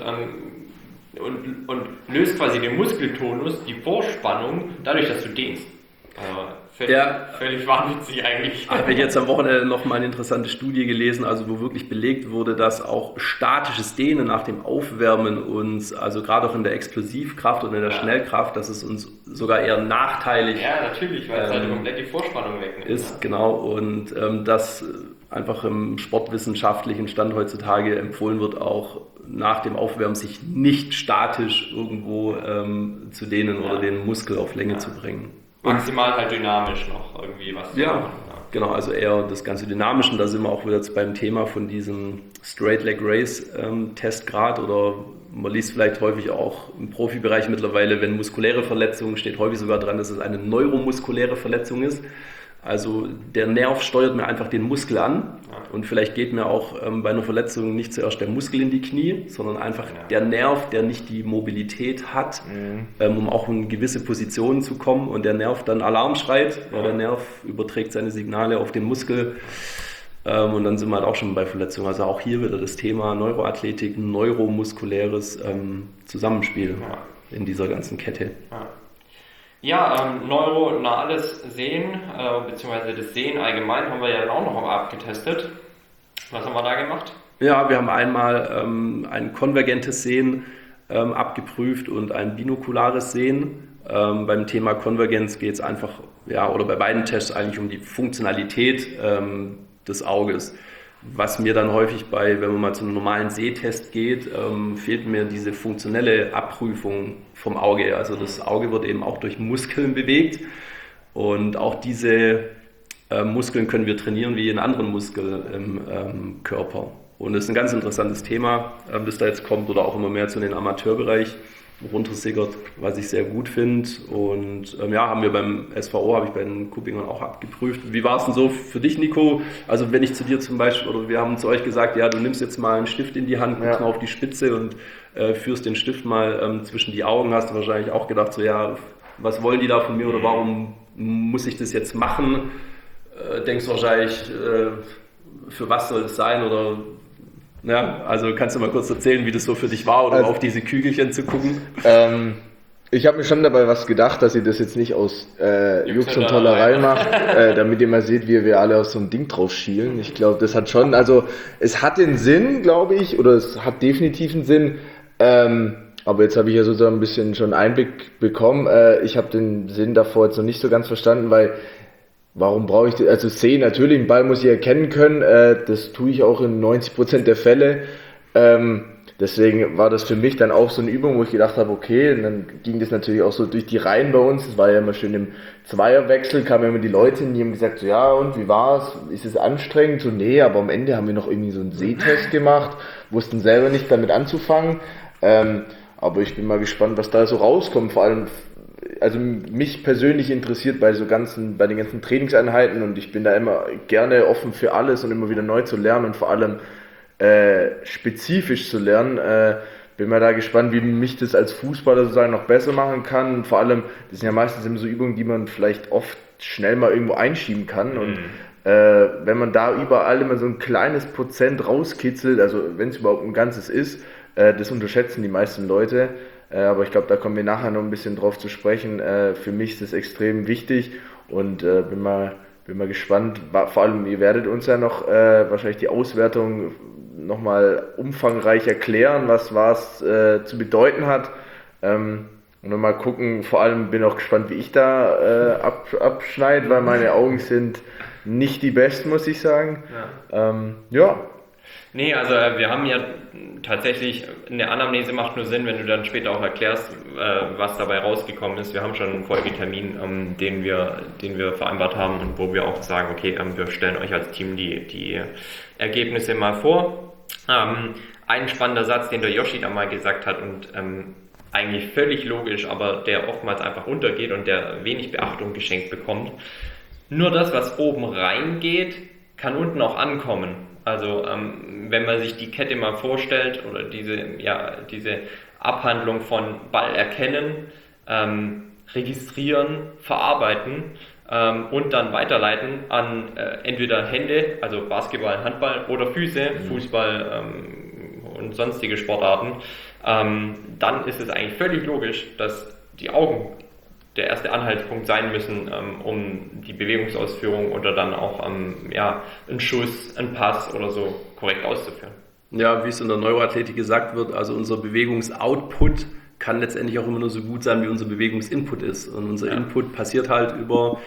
ähm, und, und löst quasi den Muskeltonus, die Vorspannung, dadurch, dass du dehnst. Also völlig, Ja. völlig wahnwitzig eigentlich. Habe ich jetzt am Wochenende noch mal eine interessante Studie gelesen, also wo wirklich belegt wurde, dass auch statisches Dehnen nach dem Aufwärmen uns, also gerade auch in der Explosivkraft und in der Ja. Schnellkraft, dass es uns sogar eher nachteilig Ja, natürlich, weil es halt Ähm, komplett die Vorspannung wegnimmt. ist, genau, und ähm, das einfach im sportwissenschaftlichen Stand heutzutage empfohlen wird, auch nach dem Aufwärmen sich nicht statisch irgendwo ähm, zu dehnen Ja. oder den Muskel auf Länge Ja. zu bringen. Maximal halt dynamisch noch irgendwie was zu Ja, machen. genau, also eher das ganze Dynamische. Und da sind wir auch wieder jetzt beim Thema von diesem Straight Leg Race ähm, Testgrad, oder man liest vielleicht häufig auch im Profibereich mittlerweile, wenn muskuläre Verletzungen, steht häufig sogar dran, dass es eine neuromuskuläre Verletzung ist. Also der Nerv steuert mir einfach den Muskel an, Ja. und vielleicht geht mir auch ähm, bei einer Verletzung nicht zuerst der Muskel in die Knie, sondern einfach Ja. der Nerv, der nicht die Mobilität hat, Mhm. ähm, um auch in gewisse Positionen zu kommen, und der Nerv dann Alarm schreit. Ja, der Nerv überträgt seine Signale auf den Muskel, ähm, und dann sind wir halt auch schon bei Verletzungen. Also auch hier wieder das Thema Neuroathletik, neuromuskuläres ähm, Zusammenspiel Ja. in dieser ganzen Kette. Ja, ja ähm, neuronales Sehen, äh, beziehungsweise das Sehen allgemein haben wir ja auch noch mal abgetestet. Was haben wir da gemacht? Ja, wir haben einmal ähm, ein konvergentes Sehen ähm, abgeprüft und ein binokulares Sehen. Ähm, beim Thema Konvergenz geht es einfach, ja, oder bei beiden Tests eigentlich um die Funktionalität ähm, des Auges. Was mir dann häufig bei, wenn man mal zu einem normalen Sehtest geht, ähm, fehlt mir diese funktionelle Abprüfung vom Auge. Also das Auge wird eben auch durch Muskeln bewegt, und auch diese äh, Muskeln können wir trainieren wie jeden anderen Muskel im ähm, Körper. Und das ist ein ganz interessantes Thema, äh, das da jetzt kommt, oder auch immer mehr zu den Amateurbereich runtersickert, was ich sehr gut finde. Und ähm, ja, haben wir beim S V O, habe ich bei den Kuppingern auch abgeprüft. Wie war es denn so für dich, Nico? Also wenn ich zu dir zum Beispiel, oder wir haben zu euch gesagt, ja, du nimmst jetzt mal einen Stift in die Hand, guckst Ja. mal auf die Spitze und äh, führst den Stift mal ähm, zwischen die Augen, hast du wahrscheinlich auch gedacht, so ja, was wollen die da von mir, oder warum muss ich das jetzt machen? Äh, denkst wahrscheinlich, äh, für was soll es sein, oder ja, also kannst du mal kurz erzählen, wie das so für dich war, oder Also- auf diese Kügelchen zu gucken? Ähm, ich habe mir schon dabei was gedacht, dass ihr das jetzt nicht aus äh, Jux Jux und und Tollerei Tollerei. macht, äh, damit ihr mal seht, wie wir alle auf so ein Ding drauf schielen. Ich glaube, das hat schon, also es hat den Sinn, glaube ich, oder es hat definitiv einen Sinn. Ähm, aber jetzt habe ich ja sozusagen ein bisschen schon Einblick bekommen. Äh, ich habe den Sinn davor jetzt noch nicht so ganz verstanden, weil warum brauche ich das? Also sehen, natürlich, einen Ball muss ich erkennen können. Äh, das tue ich auch in neunzig Prozent der Fälle. Ähm, deswegen war das für mich dann auch so eine Übung, wo ich gedacht habe, okay, und dann ging das natürlich auch so durch die Reihen bei uns. Es war ja immer schön im Zweierwechsel, kamen immer die Leute hin, die haben gesagt, so ja, und wie war's? Ist es anstrengend? So, nee, aber am Ende haben wir noch irgendwie so einen Sehtest gemacht, wussten selber nicht damit anzufangen. Ähm, aber ich bin mal gespannt, was da so rauskommt, vor allem, also mich persönlich interessiert bei so ganzen, bei den ganzen Trainingseinheiten, und ich bin da immer gerne offen für alles und immer wieder neu zu lernen und vor allem äh, spezifisch zu lernen. Äh, bin mal da gespannt, wie mich das als Fußballer sozusagen noch besser machen kann. Und vor allem, das sind ja meistens immer so Übungen, die man vielleicht oft schnell mal irgendwo einschieben kann. Und äh, wenn man da überall immer so ein kleines Prozent rauskitzelt, also wenn es überhaupt ein Ganzes ist, äh, das unterschätzen die meisten Leute. Äh, aber ich glaube, da kommen wir nachher noch ein bisschen drauf zu sprechen. Äh, für mich ist das extrem wichtig und äh, bin mal bin mal gespannt. Vor allem, ihr werdet uns ja noch äh, wahrscheinlich die Auswertung nochmal umfangreich erklären, was was äh, zu bedeuten hat. Ähm, und dann mal gucken, vor allem bin auch gespannt, wie ich da äh, ab, abschneide, weil meine Augen sind nicht die besten, muss ich sagen. Ja. Ähm, ja. Nee, also wir haben ja tatsächlich, eine Anamnese macht nur Sinn, wenn du dann später auch erklärst, äh, was dabei rausgekommen ist. Wir haben schon einen Folgetermin, ähm, den wir, den wir vereinbart haben und wo wir auch sagen, okay, ähm, wir stellen euch als Team die, die Ergebnisse mal vor. Ähm, ein spannender Satz, den der Yoshi da mal gesagt hat und ähm, eigentlich völlig logisch, aber der oftmals einfach untergeht und der wenig Beachtung geschenkt bekommt. Nur das, was oben reingeht, kann unten auch ankommen. Also ähm, wenn man sich die Kette mal vorstellt oder diese, ja, diese Abhandlung von Ball erkennen, ähm, registrieren, verarbeiten ähm, und dann weiterleiten an äh, entweder Hände, also Basketball, Handball oder Füße, mhm. Fußball ähm, und sonstige Sportarten, ähm, dann ist es eigentlich völlig logisch, dass die Augen der erste Anhaltspunkt sein müssen, ähm, um die Bewegungsausführung oder dann auch ähm, ja, einen Schuss, einen Pass oder so korrekt auszuführen. Ja, wie es in der Neuroathletik gesagt wird, also unser Bewegungsoutput kann letztendlich auch immer nur so gut sein, wie unser Bewegungsinput ist. Und unser ja. Input passiert halt über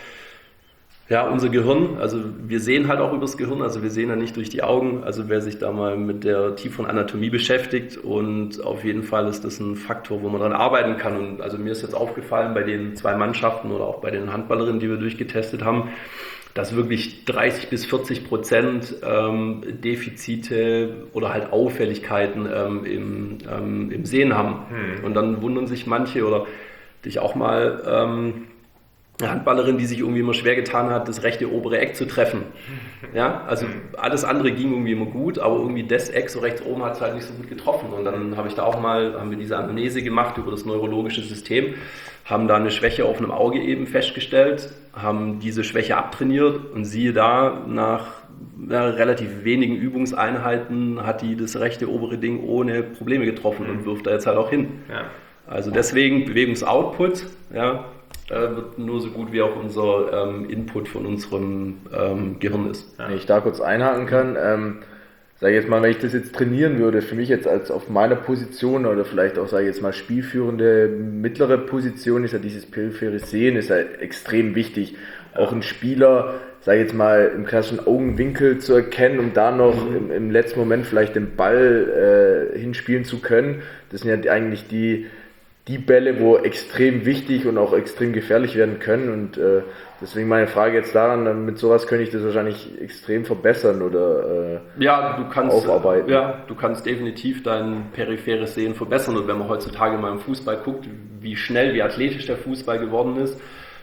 ja, unser Gehirn. Also wir sehen halt auch übers Gehirn, also wir sehen ja nicht durch die Augen. Also wer sich da mal mit der tieferen Anatomie beschäftigt, und auf jeden Fall ist das ein Faktor, wo man dran arbeiten kann. Und also mir ist jetzt aufgefallen bei den zwei Mannschaften oder auch bei den Handballerinnen, die wir durchgetestet haben, dass wirklich dreißig bis vierzig Prozent ähm, Defizite oder halt Auffälligkeiten ähm, im, ähm, im Sehen haben. Hm. Und dann wundern sich manche oder dich auch mal ähm, eine Handballerin, die sich irgendwie immer schwer getan hat, das rechte obere Eck zu treffen. Ja, also alles andere ging irgendwie immer gut, aber irgendwie das Eck so rechts oben hat es halt nicht so gut getroffen. Und dann habe ich da auch mal, haben wir diese Anamnese gemacht über das neurologische System, haben da eine Schwäche auf einem Auge eben festgestellt, haben diese Schwäche abtrainiert und siehe da, nach ja, relativ wenigen Übungseinheiten hat die das rechte obere Ding ohne Probleme getroffen und wirft da jetzt halt auch hin. Ja. Also deswegen Bewegungsoutput, ja, wird nur so gut wie auch unser ähm, Input von unserem ähm, Gehirn ist. Wenn ich da kurz einhaken kann, ähm, sage ich jetzt mal, wenn ich das jetzt trainieren würde, für mich jetzt als auf meiner Position oder vielleicht auch, sage ich jetzt mal, spielführende mittlere Position, ist ja dieses periphere Sehen, ist ja extrem wichtig. Auch ein Spieler, sage ich jetzt mal, im klassischen Augenwinkel zu erkennen, um da noch mhm. im, im letzten Moment vielleicht den Ball äh, hinspielen zu können. Das sind ja eigentlich die die Bälle, wo extrem wichtig und auch extrem gefährlich werden können, und äh, deswegen meine Frage jetzt daran, mit sowas könnte ich das wahrscheinlich extrem verbessern oder äh, ja, du kannst, aufarbeiten. Ja, du kannst definitiv dein peripheres Sehen verbessern, und wenn man heutzutage mal im Fußball guckt, wie schnell, wie athletisch der Fußball geworden ist,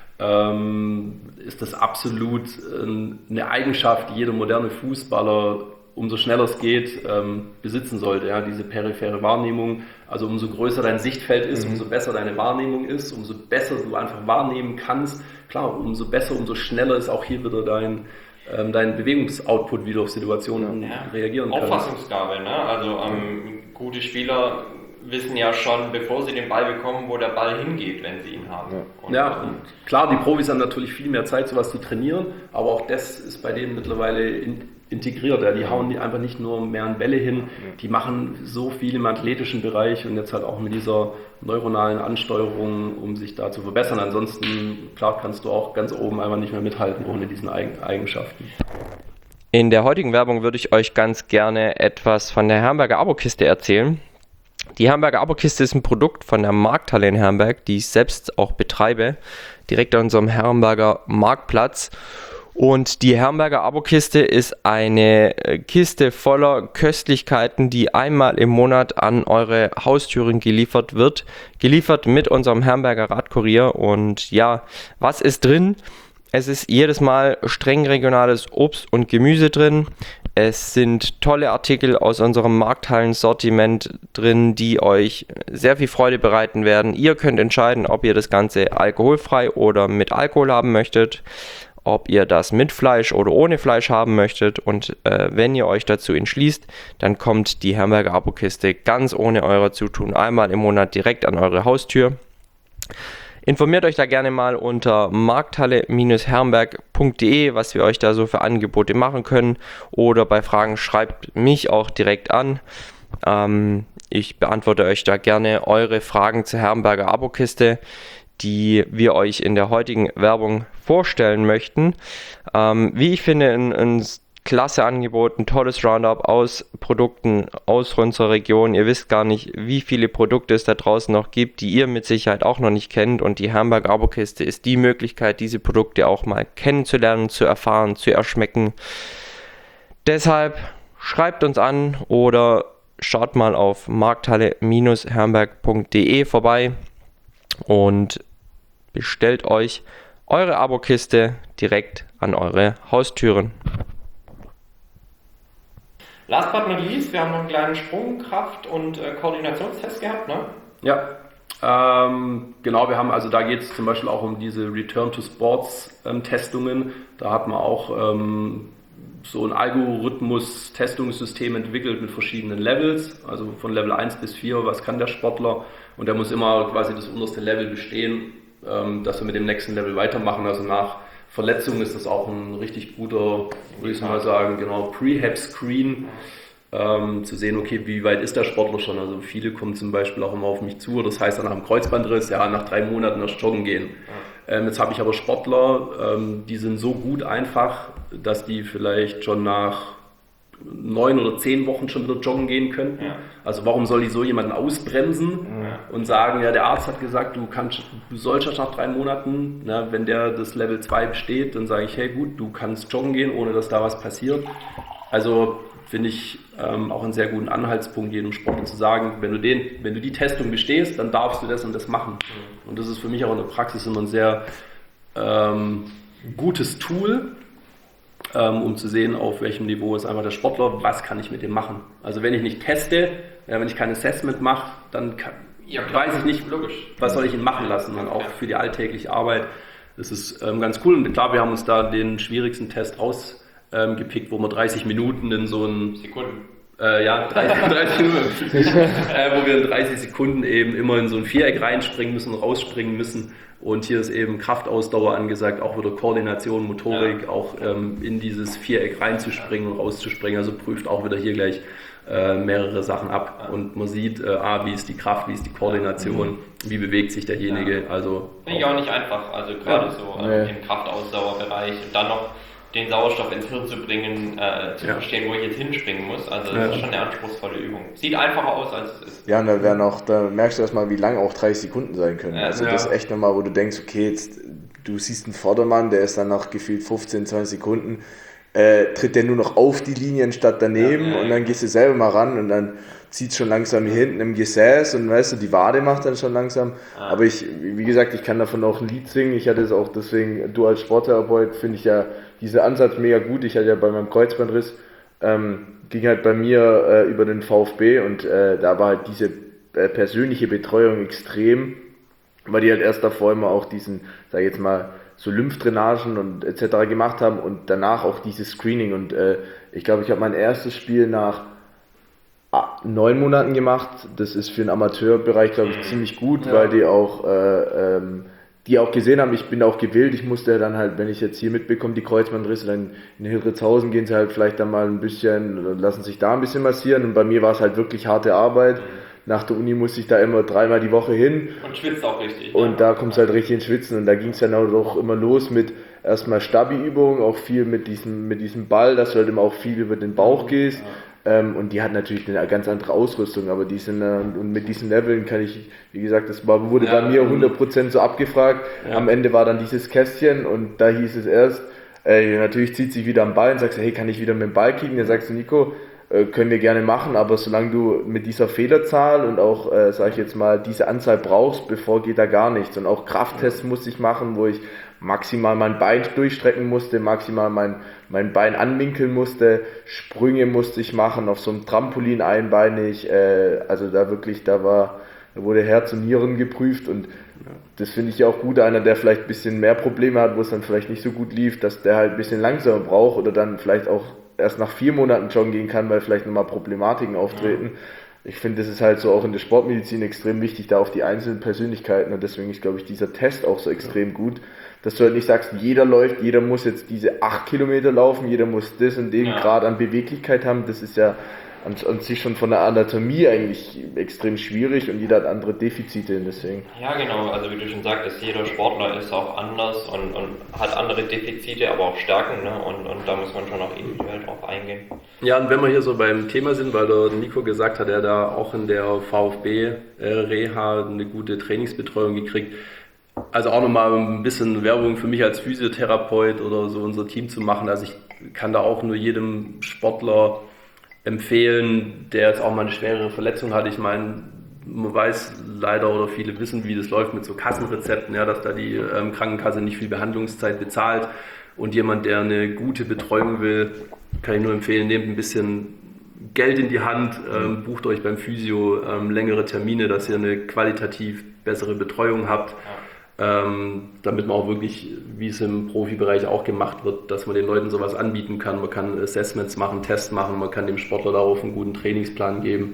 ähm, ist das absolut äh, eine Eigenschaft, die jeder moderne Fußballer, umso schneller es geht, ähm, besitzen sollte, ja, diese periphere Wahrnehmung. Also umso größer dein Sichtfeld ist, mhm. umso besser deine Wahrnehmung ist, umso besser du einfach wahrnehmen kannst. Klar, umso besser, umso schneller ist auch hier wieder dein, ähm, dein Bewegungsoutput, wie du auf Situationen ja. reagieren kannst. Auffassungsgabe, ne? Also ähm, gute Spieler wissen ja schon, bevor sie den Ball bekommen, wo der Ball hingeht, wenn sie ihn haben. Ja, und, ja, und klar, die Profis haben natürlich viel mehr Zeit, sowas zu trainieren, aber auch das ist bei denen mittlerweile in, integriert. Ja, die hauen die einfach nicht nur mehr an Bälle hin, die machen so viel im athletischen Bereich und jetzt halt auch mit dieser neuronalen Ansteuerung, um sich da zu verbessern. Ansonsten, klar, kannst du auch ganz oben einfach nicht mehr mithalten ohne diesen Eigenschaften. In der heutigen Werbung würde ich euch ganz gerne etwas von der Herrenberger Abokiste erzählen. Die Herrenberger Abokiste ist ein Produkt von der Markthalle in Herrenberg, die ich selbst auch betreibe, direkt an unserem Herrenberger Marktplatz. Und die Herrenberger Abokiste ist eine Kiste voller Köstlichkeiten, die einmal im Monat an eure Haustüren geliefert wird. Geliefert mit unserem Herrenberger Radkurier. Und ja, was ist drin? Es ist jedes Mal streng regionales Obst und Gemüse drin. Es sind tolle Artikel aus unserem Markthallen-Sortiment drin, die euch sehr viel Freude bereiten werden. Ihr könnt entscheiden, ob ihr das Ganze alkoholfrei oder mit Alkohol haben möchtet. ob ihr das mit Fleisch oder ohne Fleisch haben möchtet. Und äh, wenn ihr euch dazu entschließt, dann kommt die Herrenberger Abokiste ganz ohne euer Zutun einmal im Monat direkt an eure Haustür. Informiert euch da gerne mal unter markthalle herrenberg punkt de, was wir euch da so für Angebote machen können. Oder bei Fragen schreibt mich auch direkt an. Ähm, ich beantworte euch da gerne eure Fragen zur Herrenberger Abokiste, die wir euch in der heutigen Werbung vorstellen möchten. Ähm, wie ich finde, ein, ein klasse Angebot, ein tolles Roundup aus Produkten aus unserer Region. Ihr wisst gar nicht, wie viele Produkte es da draußen noch gibt, die ihr mit Sicherheit auch noch nicht kennt, und die Herrenberger Abokiste ist die Möglichkeit, diese Produkte auch mal kennenzulernen, zu erfahren, zu erschmecken. Deshalb schreibt uns an oder schaut mal auf markthalle herrenberg punkt de vorbei und bestellt euch eure Abokiste direkt an eure Haustüren. Last but not least, wir haben noch einen kleinen Sprung, Kraft- und äh, Koordinationstest gehabt, ne? Ja, ähm, genau, wir haben, also da geht es zum Beispiel auch um diese Return-to-Sports-Testungen. Ähm, da hat man auch ähm, so ein Algorithmus-Testungssystem entwickelt mit verschiedenen Levels, also von Level eins bis vier, was kann der Sportler, und der muss immer quasi das unterste Level bestehen, ähm, dass wir mit dem nächsten Level weitermachen. Also nach Verletzung ist das auch ein richtig guter, würde ich mal sagen, genau, Prehab-Screen, ähm, zu sehen, okay, wie weit ist der Sportler schon. Also viele kommen zum Beispiel auch immer auf mich zu, das heißt dann nach dem Kreuzbandriss, ja, nach drei Monaten erst joggen gehen. Ähm, jetzt habe ich aber Sportler, ähm, die sind so gut einfach, dass die vielleicht schon nach neun oder zehn Wochen schon wieder joggen gehen könnten. Ja. Also warum soll die so jemanden ausbremsen ja. und sagen, ja, der Arzt hat gesagt, du kannst, du sollst erst nach drei Monaten, na, wenn der das Level zwei besteht, dann sage ich, hey gut, du kannst joggen gehen, ohne dass da was passiert. Also finde ich ähm, auch einen sehr guten Anhaltspunkt, jedem Sportler zu sagen, wenn du den, wenn du die Testung bestehst, dann darfst du das und das machen. Mhm. Und das ist für mich auch in der Praxis immer ein sehr ähm, gutes Tool, ähm, um zu sehen, auf welchem Niveau ist einfach der Sportler, was kann ich mit dem machen. Also wenn ich nicht teste, ja, wenn ich kein Assessment mache, dann kann, ja, weiß ich nicht, logisch, was soll ich ihn machen lassen, und auch für die alltägliche Arbeit. Das ist ähm, ganz cool, und klar, wir haben uns da den schwierigsten Test raus Ähm, gepickt, wo wir dreißig Minuten in so ein Sekunden. Äh, ja, dreißig, dreißig Minuten, äh, wo wir in dreißig Sekunden eben immer in so ein Viereck reinspringen müssen, rausspringen müssen, und hier ist eben Kraftausdauer angesagt, auch wieder Koordination, Motorik, ja. auch ähm, in dieses Viereck reinzuspringen und rauszuspringen, also prüft auch wieder hier gleich äh, mehrere Sachen ab, ja. und man sieht, äh, ah, wie ist die Kraft, wie ist die Koordination, mhm. wie bewegt sich derjenige, ja. also... Finde ich auch nicht einfach, also gerade ja. so äh, nee. im Kraftausdauerbereich und dann noch den Sauerstoff ins Hirn zu bringen, äh, zu ja. verstehen, wo ich jetzt hinspringen muss. Also das ja. ist schon eine anspruchsvolle Übung. Sieht einfacher aus, als es ist. Ja, und da werden auch, da merkst du erstmal, wie lang auch dreißig Sekunden sein können. Ja. Also ja. das ist echt nochmal, wo du denkst, okay, jetzt, du siehst einen Vordermann, der ist dann nach gefühlt fünfzehn, zwanzig Sekunden, äh, tritt der nur noch auf die Linien statt daneben, ja. und dann gehst du selber mal ran und dann zieht es schon langsam hier hinten im Gesäß, und weißt du, die Wade macht dann schon langsam. Ah. Aber ich, wie gesagt, ich kann davon auch ein Lied singen. Ich hatte es auch deswegen, du als Sporttherapeut, finde ich ja diesen Ansatz mega gut. Ich hatte ja bei meinem Kreuzbandriss, ähm, ging halt bei mir äh, über den VfB, und äh, da war halt diese äh, persönliche Betreuung extrem, weil die halt erst davor immer auch diesen, sag ich jetzt mal, so Lymphdrainagen und et cetera gemacht haben, und danach auch dieses Screening. Und äh, ich glaube, ich habe mein erstes Spiel nach neun Monaten gemacht. Das ist für den Amateurbereich, glaube ich, ziemlich gut, ja. weil die auch äh, ähm, die auch gesehen haben, ich bin auch gewillt, ich musste dann halt, wenn ich jetzt hier mitbekomme, die Kreuzbandrisse, dann in Hildritzhausen gehen sie halt vielleicht dann mal ein bisschen, lassen sich da ein bisschen massieren, und bei mir war es halt wirklich harte Arbeit. Nach der Uni musste ich da immer dreimal die Woche hin. Und schwitzt auch richtig. Und ja. da kommt es halt richtig ins Schwitzen, und da ging es dann auch immer los mit erstmal Stabi-Übungen, auch viel mit diesem, mit diesem Ball, dass du halt immer auch viel über den Bauch gehst. Ja. Ähm, und die hat natürlich eine ganz andere Ausrüstung, aber die sind, äh, und mit diesen Leveln kann ich, wie gesagt, das war, wurde ja, bei mir hundert Prozent so abgefragt. Ja. Am Ende war dann dieses Kästchen, und da hieß es erst, äh, natürlich zieht sich wieder am Ball und sagst, hey, kann ich wieder mit dem Ball kicken? Dann sagst du, Nico, äh, können wir gerne machen, aber solange du mit dieser Fehlerzahl und auch, äh, sag ich jetzt mal, diese Anzahl brauchst, bevor geht da gar nichts. Und auch Krafttests musste ich machen, wo ich maximal mein Bein durchstrecken musste, maximal mein, mein Bein anwinkeln musste, Sprünge musste ich machen, auf so einem Trampolin einbeinig, äh, also da wirklich, da war, da wurde Herz und Nieren geprüft, und Ja. Das finde ich ja auch gut, einer, der vielleicht ein bisschen mehr Probleme hat, wo es dann vielleicht nicht so gut lief, dass der halt ein bisschen langsamer braucht oder dann vielleicht auch erst nach vier Monaten joggen gehen kann, weil vielleicht nochmal Problematiken auftreten. Ja. Ich finde, das ist halt so auch in der Sportmedizin extrem wichtig, da auf die einzelnen Persönlichkeiten, und deswegen ist, glaube ich, dieser Test auch so extrem gut, dass du halt nicht sagst, jeder läuft, jeder muss jetzt diese acht Kilometer laufen, jeder muss das und den ja. Grad an Beweglichkeit haben. Das ist ja an, an sich schon von der Anatomie eigentlich extrem schwierig und jeder hat andere Defizite, deswegen. Ja, genau, also wie du schon sagtest, jeder Sportler ist auch anders und, und hat andere Defizite, aber auch Stärken, ne? und, und da muss man schon auch individuell drauf eingehen. Ja, und wenn wir hier so beim Thema sind, weil der Nico gesagt hat, er da auch in der VfB-Reha eine gute Trainingsbetreuung gekriegt. Also auch nochmal ein bisschen Werbung für mich als Physiotherapeut oder so unser Team zu machen. Also ich kann da auch nur jedem Sportler empfehlen, der jetzt auch mal eine schwerere Verletzung hat. Ich meine, man weiß leider oder viele wissen, wie das läuft mit so Kassenrezepten, ja, dass da die ähm, Krankenkasse nicht viel Behandlungszeit bezahlt. Und jemand, der eine gute Betreuung will, kann ich nur empfehlen, nehmt ein bisschen Geld in die Hand, ähm, bucht euch beim Physio ähm, längere Termine, dass ihr eine qualitativ bessere Betreuung habt. Ja. Ähm, damit man auch wirklich, wie es im Profibereich auch gemacht wird, dass man den Leuten sowas anbieten kann. Man kann Assessments machen, Tests machen, man kann dem Sportler darauf einen guten Trainingsplan geben.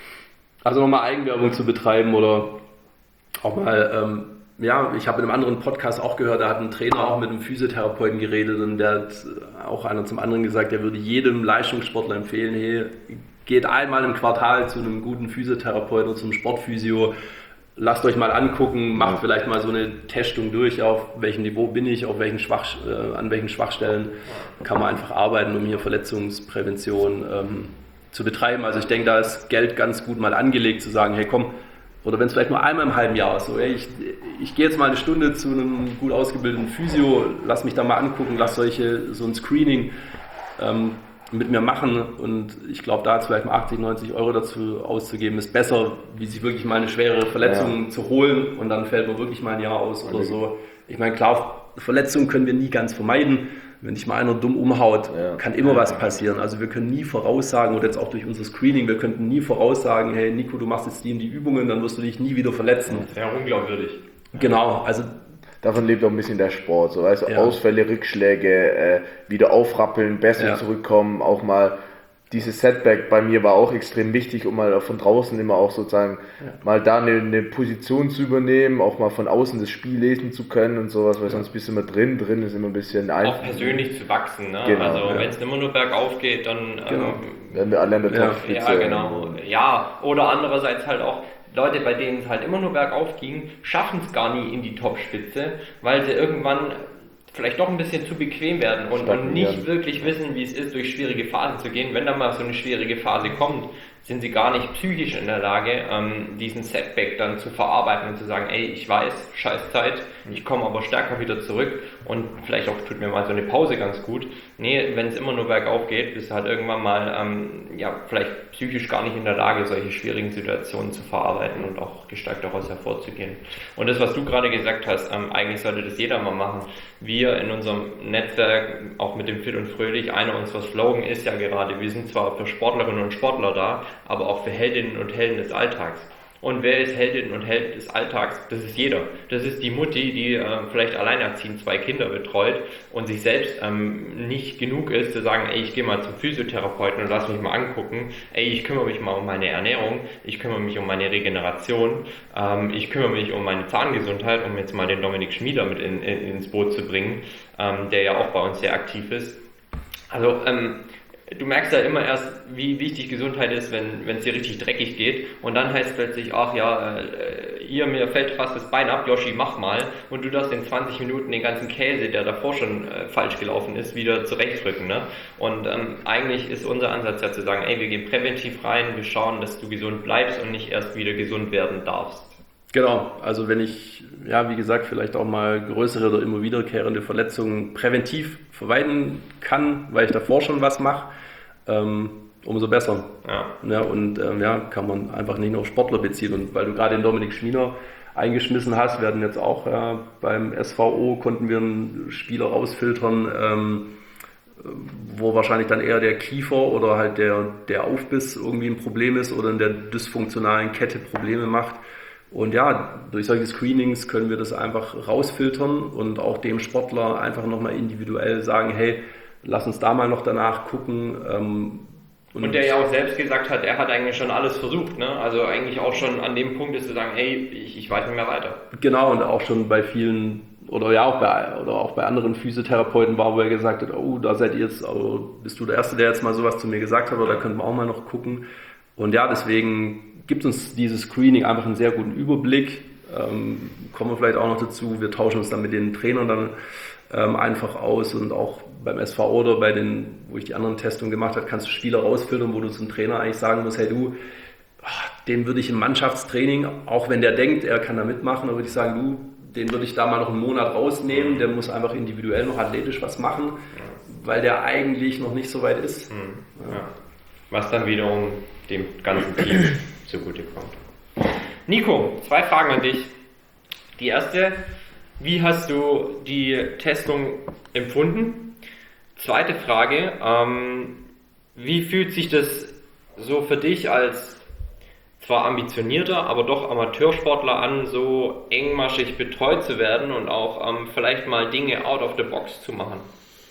Also nochmal Eigenwerbung zu betreiben oder auch mal, ähm, ja, ich habe in einem anderen Podcast auch gehört, da hat ein Trainer auch mit einem Physiotherapeuten geredet und der hat auch einer zum anderen gesagt, er würde jedem Leistungssportler empfehlen, hey, geht einmal im Quartal zu einem guten Physiotherapeuten oder zum Sportphysio. Lasst euch mal angucken, macht vielleicht mal so eine Testung durch, auf welchem Niveau bin ich, auf welchen Schwach, äh, an welchen Schwachstellen kann man einfach arbeiten, um hier Verletzungsprävention ähm, zu betreiben. Also ich denke, da ist Geld ganz gut mal angelegt, zu sagen, hey komm, oder wenn es vielleicht nur einmal im halben Jahr ist, so, hey, ich, ich gehe jetzt mal eine Stunde zu einem gut ausgebildeten Physio, lass mich da mal angucken, lass solche, so ein Screening ähm, mit mir machen, und ich glaube, da jetzt vielleicht mal achtzig, neunzig Euro dazu auszugeben, ist besser, wie sich wirklich mal eine schwere Verletzung ja. zu holen und dann fällt man wirklich mal ein Jahr aus oder so. Ich meine, klar, Verletzungen können wir nie ganz vermeiden. Wenn dich mal einer dumm umhaut, ja. kann immer was passieren. Also wir können nie voraussagen, oder jetzt auch durch unser Screening, wir könnten nie voraussagen, hey Nico, du machst jetzt die und die Übungen, dann wirst du dich nie wieder verletzen. Das wäre unglaubwürdig. Genau, also davon lebt auch ein bisschen der Sport, so weißt du, ja. Ausfälle, Rückschläge, äh, wieder aufrappeln, besser ja. zurückkommen, auch mal dieses Setback bei mir war auch extrem wichtig, um mal von draußen immer auch sozusagen ja. mal da eine, eine Position zu übernehmen, auch mal von außen das Spiel lesen zu können und sowas, weil sonst bist du immer drin, drin ist immer ein bisschen einfach. Auch persönlich zu wachsen, ne? Genau, also ja. wenn es immer nur bergauf geht, dann genau. ähm, werden wir alle an der ja, Topspitze. Ja, genau. Ja, oder andererseits halt auch Leute, bei denen es halt immer nur bergauf ging, schaffen es gar nie in die Topspitze, weil sie irgendwann vielleicht doch ein bisschen zu bequem werden und, und nicht wirklich wissen, wie es ist, durch schwierige Phasen zu gehen. Wenn da mal so eine schwierige Phase kommt, sind sie gar nicht psychisch in der Lage, ähm, diesen Setback dann zu verarbeiten und zu sagen, ey, ich weiß, scheiß Zeit, ich komme aber stärker wieder zurück und vielleicht auch tut mir mal so eine Pause ganz gut. Nee, wenn es immer nur bergauf geht, bist du halt irgendwann mal, ähm, ja, vielleicht psychisch gar nicht in der Lage, solche schwierigen Situationen zu verarbeiten und auch gestärkt daraus hervorzugehen. Und das, was du gerade gesagt hast, ähm, eigentlich sollte das jeder mal machen. Wir in unserem Netzwerk, auch mit dem Fit und Fröhlich, einer unserer Slogan ist ja gerade, wir sind zwar für Sportlerinnen und Sportler da, aber auch für Heldinnen und Helden des Alltags. Und wer ist Heldin und Held des Alltags? Das ist jeder. Das ist die Mutti, die äh, vielleicht alleinerziehend zwei Kinder betreut und sich selbst ähm, nicht genug ist, zu sagen, ey, ich gehe mal zum Physiotherapeuten und lass mich mal angucken. Ey, ich kümmere mich mal um meine Ernährung, ich kümmere mich um meine Regeneration, ähm, ich kümmere mich um meine Zahngesundheit, um jetzt mal den Dominik Schmieder mit in, in, ins Boot zu bringen, ähm, der ja auch bei uns sehr aktiv ist. Also, ähm, du merkst ja immer erst, wie wichtig Gesundheit ist, wenn wenn es dir richtig dreckig geht. Und dann heißt es plötzlich, ach ja, äh, ihr, mir fällt fast das Bein ab, Yoshi, mach mal. Und du darfst in zwanzig Minuten den ganzen Käse, der davor schon äh, falsch gelaufen ist, wieder zurechtdrücken. Ne? Und ähm, eigentlich ist unser Ansatz ja zu sagen, ey, wir gehen präventiv rein, wir schauen, dass du gesund bleibst und nicht erst wieder gesund werden darfst. Genau, also wenn ich, ja wie gesagt, vielleicht auch mal größere oder immer wiederkehrende Verletzungen präventiv vermeiden kann, weil ich davor schon was mache, ähm, umso besser. Ja. Ja, und ähm, ja, kann man einfach nicht nur auf Sportler beziehen. Und weil du gerade den Dominik Schmieder eingeschmissen hast, werden jetzt auch äh, beim S V O konnten wir einen Spieler rausfiltern, ähm, wo wahrscheinlich dann eher der Kiefer oder halt der, der Aufbiss irgendwie ein Problem ist oder in der dysfunktionalen Kette Probleme macht. Und ja, durch solche Screenings können wir das einfach rausfiltern und auch dem Sportler einfach nochmal individuell sagen, hey, lass uns da mal noch danach gucken. Ähm, und, und der ja auch selbst gesagt hat, er hat eigentlich schon alles versucht, ne? Also eigentlich auch schon an dem Punkt ist zu sagen, hey, ich, ich weiß nicht mehr weiter. Genau, und auch schon bei vielen, oder ja auch bei, oder auch bei anderen Physiotherapeuten war, wo er gesagt hat, oh, da seid ihr jetzt, also bist du der Erste, der jetzt mal sowas zu mir gesagt hat, oder da könnten wir auch mal noch gucken. Und ja, deswegen gibt uns dieses Screening einfach einen sehr guten Überblick. Ähm, kommen wir vielleicht auch noch dazu, wir tauschen uns dann mit den Trainern dann ähm, einfach aus und auch beim S V oder bei den, wo ich die anderen Testungen gemacht habe, kannst du Spieler rausfiltern, wo du zum Trainer eigentlich sagen musst, hey du, ach, den würde ich im Mannschaftstraining, auch wenn der denkt, er kann da mitmachen, dann würde ich sagen, du, den würde ich da mal noch einen Monat rausnehmen, der muss einfach individuell noch athletisch was machen, weil der eigentlich noch nicht so weit ist. Mhm. Ja. Was dann wiederum dem ganzen Team zugutekommt. Nico, zwei Fragen an dich. Die erste, wie hast du die Testung empfunden? Zweite Frage, ähm, wie fühlt sich das so für dich als zwar ambitionierter, aber doch Amateursportler an, so engmaschig betreut zu werden und auch ähm, vielleicht mal Dinge out of the box zu machen?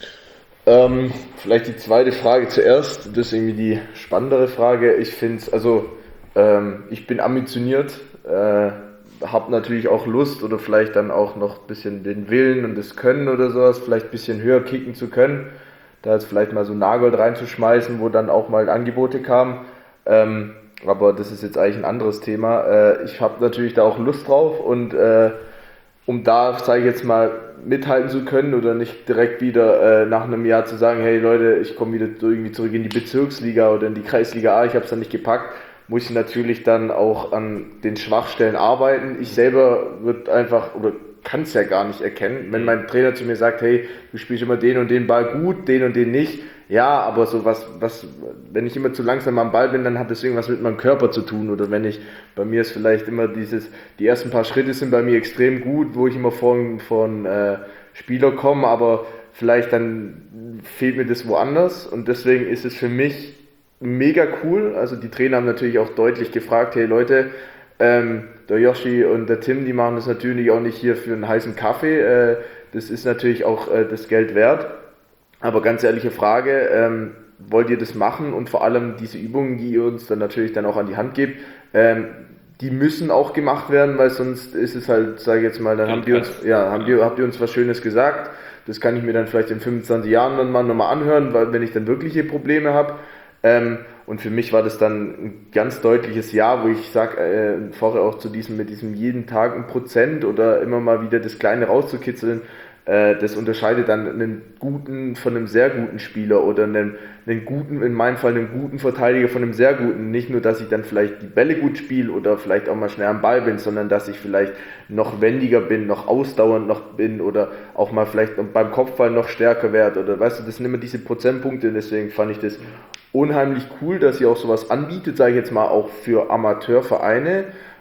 Ähm, vielleicht die zweite Frage zuerst, das ist irgendwie die spannendere Frage. Ich finde es, also ähm, ich bin ambitioniert, äh, habe natürlich auch Lust oder vielleicht dann auch noch ein bisschen den Willen und das Können oder sowas, vielleicht ein bisschen höher kicken zu können, da jetzt vielleicht mal so Nagold reinzuschmeißen, wo dann auch mal Angebote kamen. Ähm, aber das ist jetzt eigentlich ein anderes Thema. Äh, ich habe natürlich da auch Lust drauf und äh, um da, sage ich jetzt mal, mithalten zu können oder nicht direkt wieder äh, nach einem Jahr zu sagen, hey Leute, ich komme wieder irgendwie zurück in die Bezirksliga oder in die Kreisliga A, ich habe es dann nicht gepackt, muss ich natürlich dann auch an den Schwachstellen arbeiten. Ich selber wird einfach oder kann es ja gar nicht erkennen, wenn mein Trainer zu mir sagt, hey, du spielst immer den und den Ball gut, den und den nicht. Ja, aber so was, was, wenn ich immer zu langsam am Ball bin, dann hat das irgendwas mit meinem Körper zu tun. Oder wenn ich, bei mir ist vielleicht immer dieses, die ersten paar Schritte sind bei mir extrem gut, wo ich immer von, von äh, Spieler komme, aber vielleicht dann fehlt mir das woanders. Und deswegen ist es für mich mega cool. Also die Trainer haben natürlich auch deutlich gefragt, hey Leute, ähm, der Yoshi und der Tim, die machen das natürlich auch nicht hier für einen heißen Kaffee. Äh, das ist natürlich auch äh, das Geld wert. Aber ganz ehrliche Frage, ähm, wollt ihr das machen? Und vor allem diese Übungen, die ihr uns dann natürlich dann auch an die Hand gebt, ähm, die müssen auch gemacht werden, weil sonst ist es halt, sage ich jetzt mal, dann habt ihr uns, ja, habt ihr, habt ihr uns was Schönes gesagt. Das kann ich mir dann vielleicht in fünfundzwanzig Jahren dann mal nochmal anhören, weil wenn ich dann wirkliche Probleme habe. Ähm, und für mich war das dann ein ganz deutliches Ja, wo ich sage, äh, vorher auch zu diesem, mit diesem jeden Tag ein Prozent oder immer mal wieder das Kleine rauszukitzeln, das unterscheidet dann einen guten von einem sehr guten Spieler oder einen, einen guten, in meinem Fall einen guten Verteidiger von einem sehr guten. Nicht nur, dass ich dann vielleicht die Bälle gut spiele oder vielleicht auch mal schnell am Ball bin, sondern dass ich vielleicht noch wendiger bin, noch ausdauernd noch bin oder auch mal vielleicht beim Kopfball noch stärker werde. Oder weißt du, das sind immer diese Prozentpunkte, deswegen fand ich das unheimlich cool, dass ihr auch sowas anbietet, sage ich jetzt mal auch für Amateurvereine.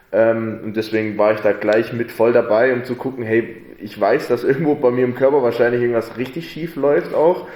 Und deswegen war ich da gleich mit voll dabei, um zu gucken, hey, ich weiß, dass irgendwo bei mir im Körper wahrscheinlich irgendwas richtig schief läuft auch.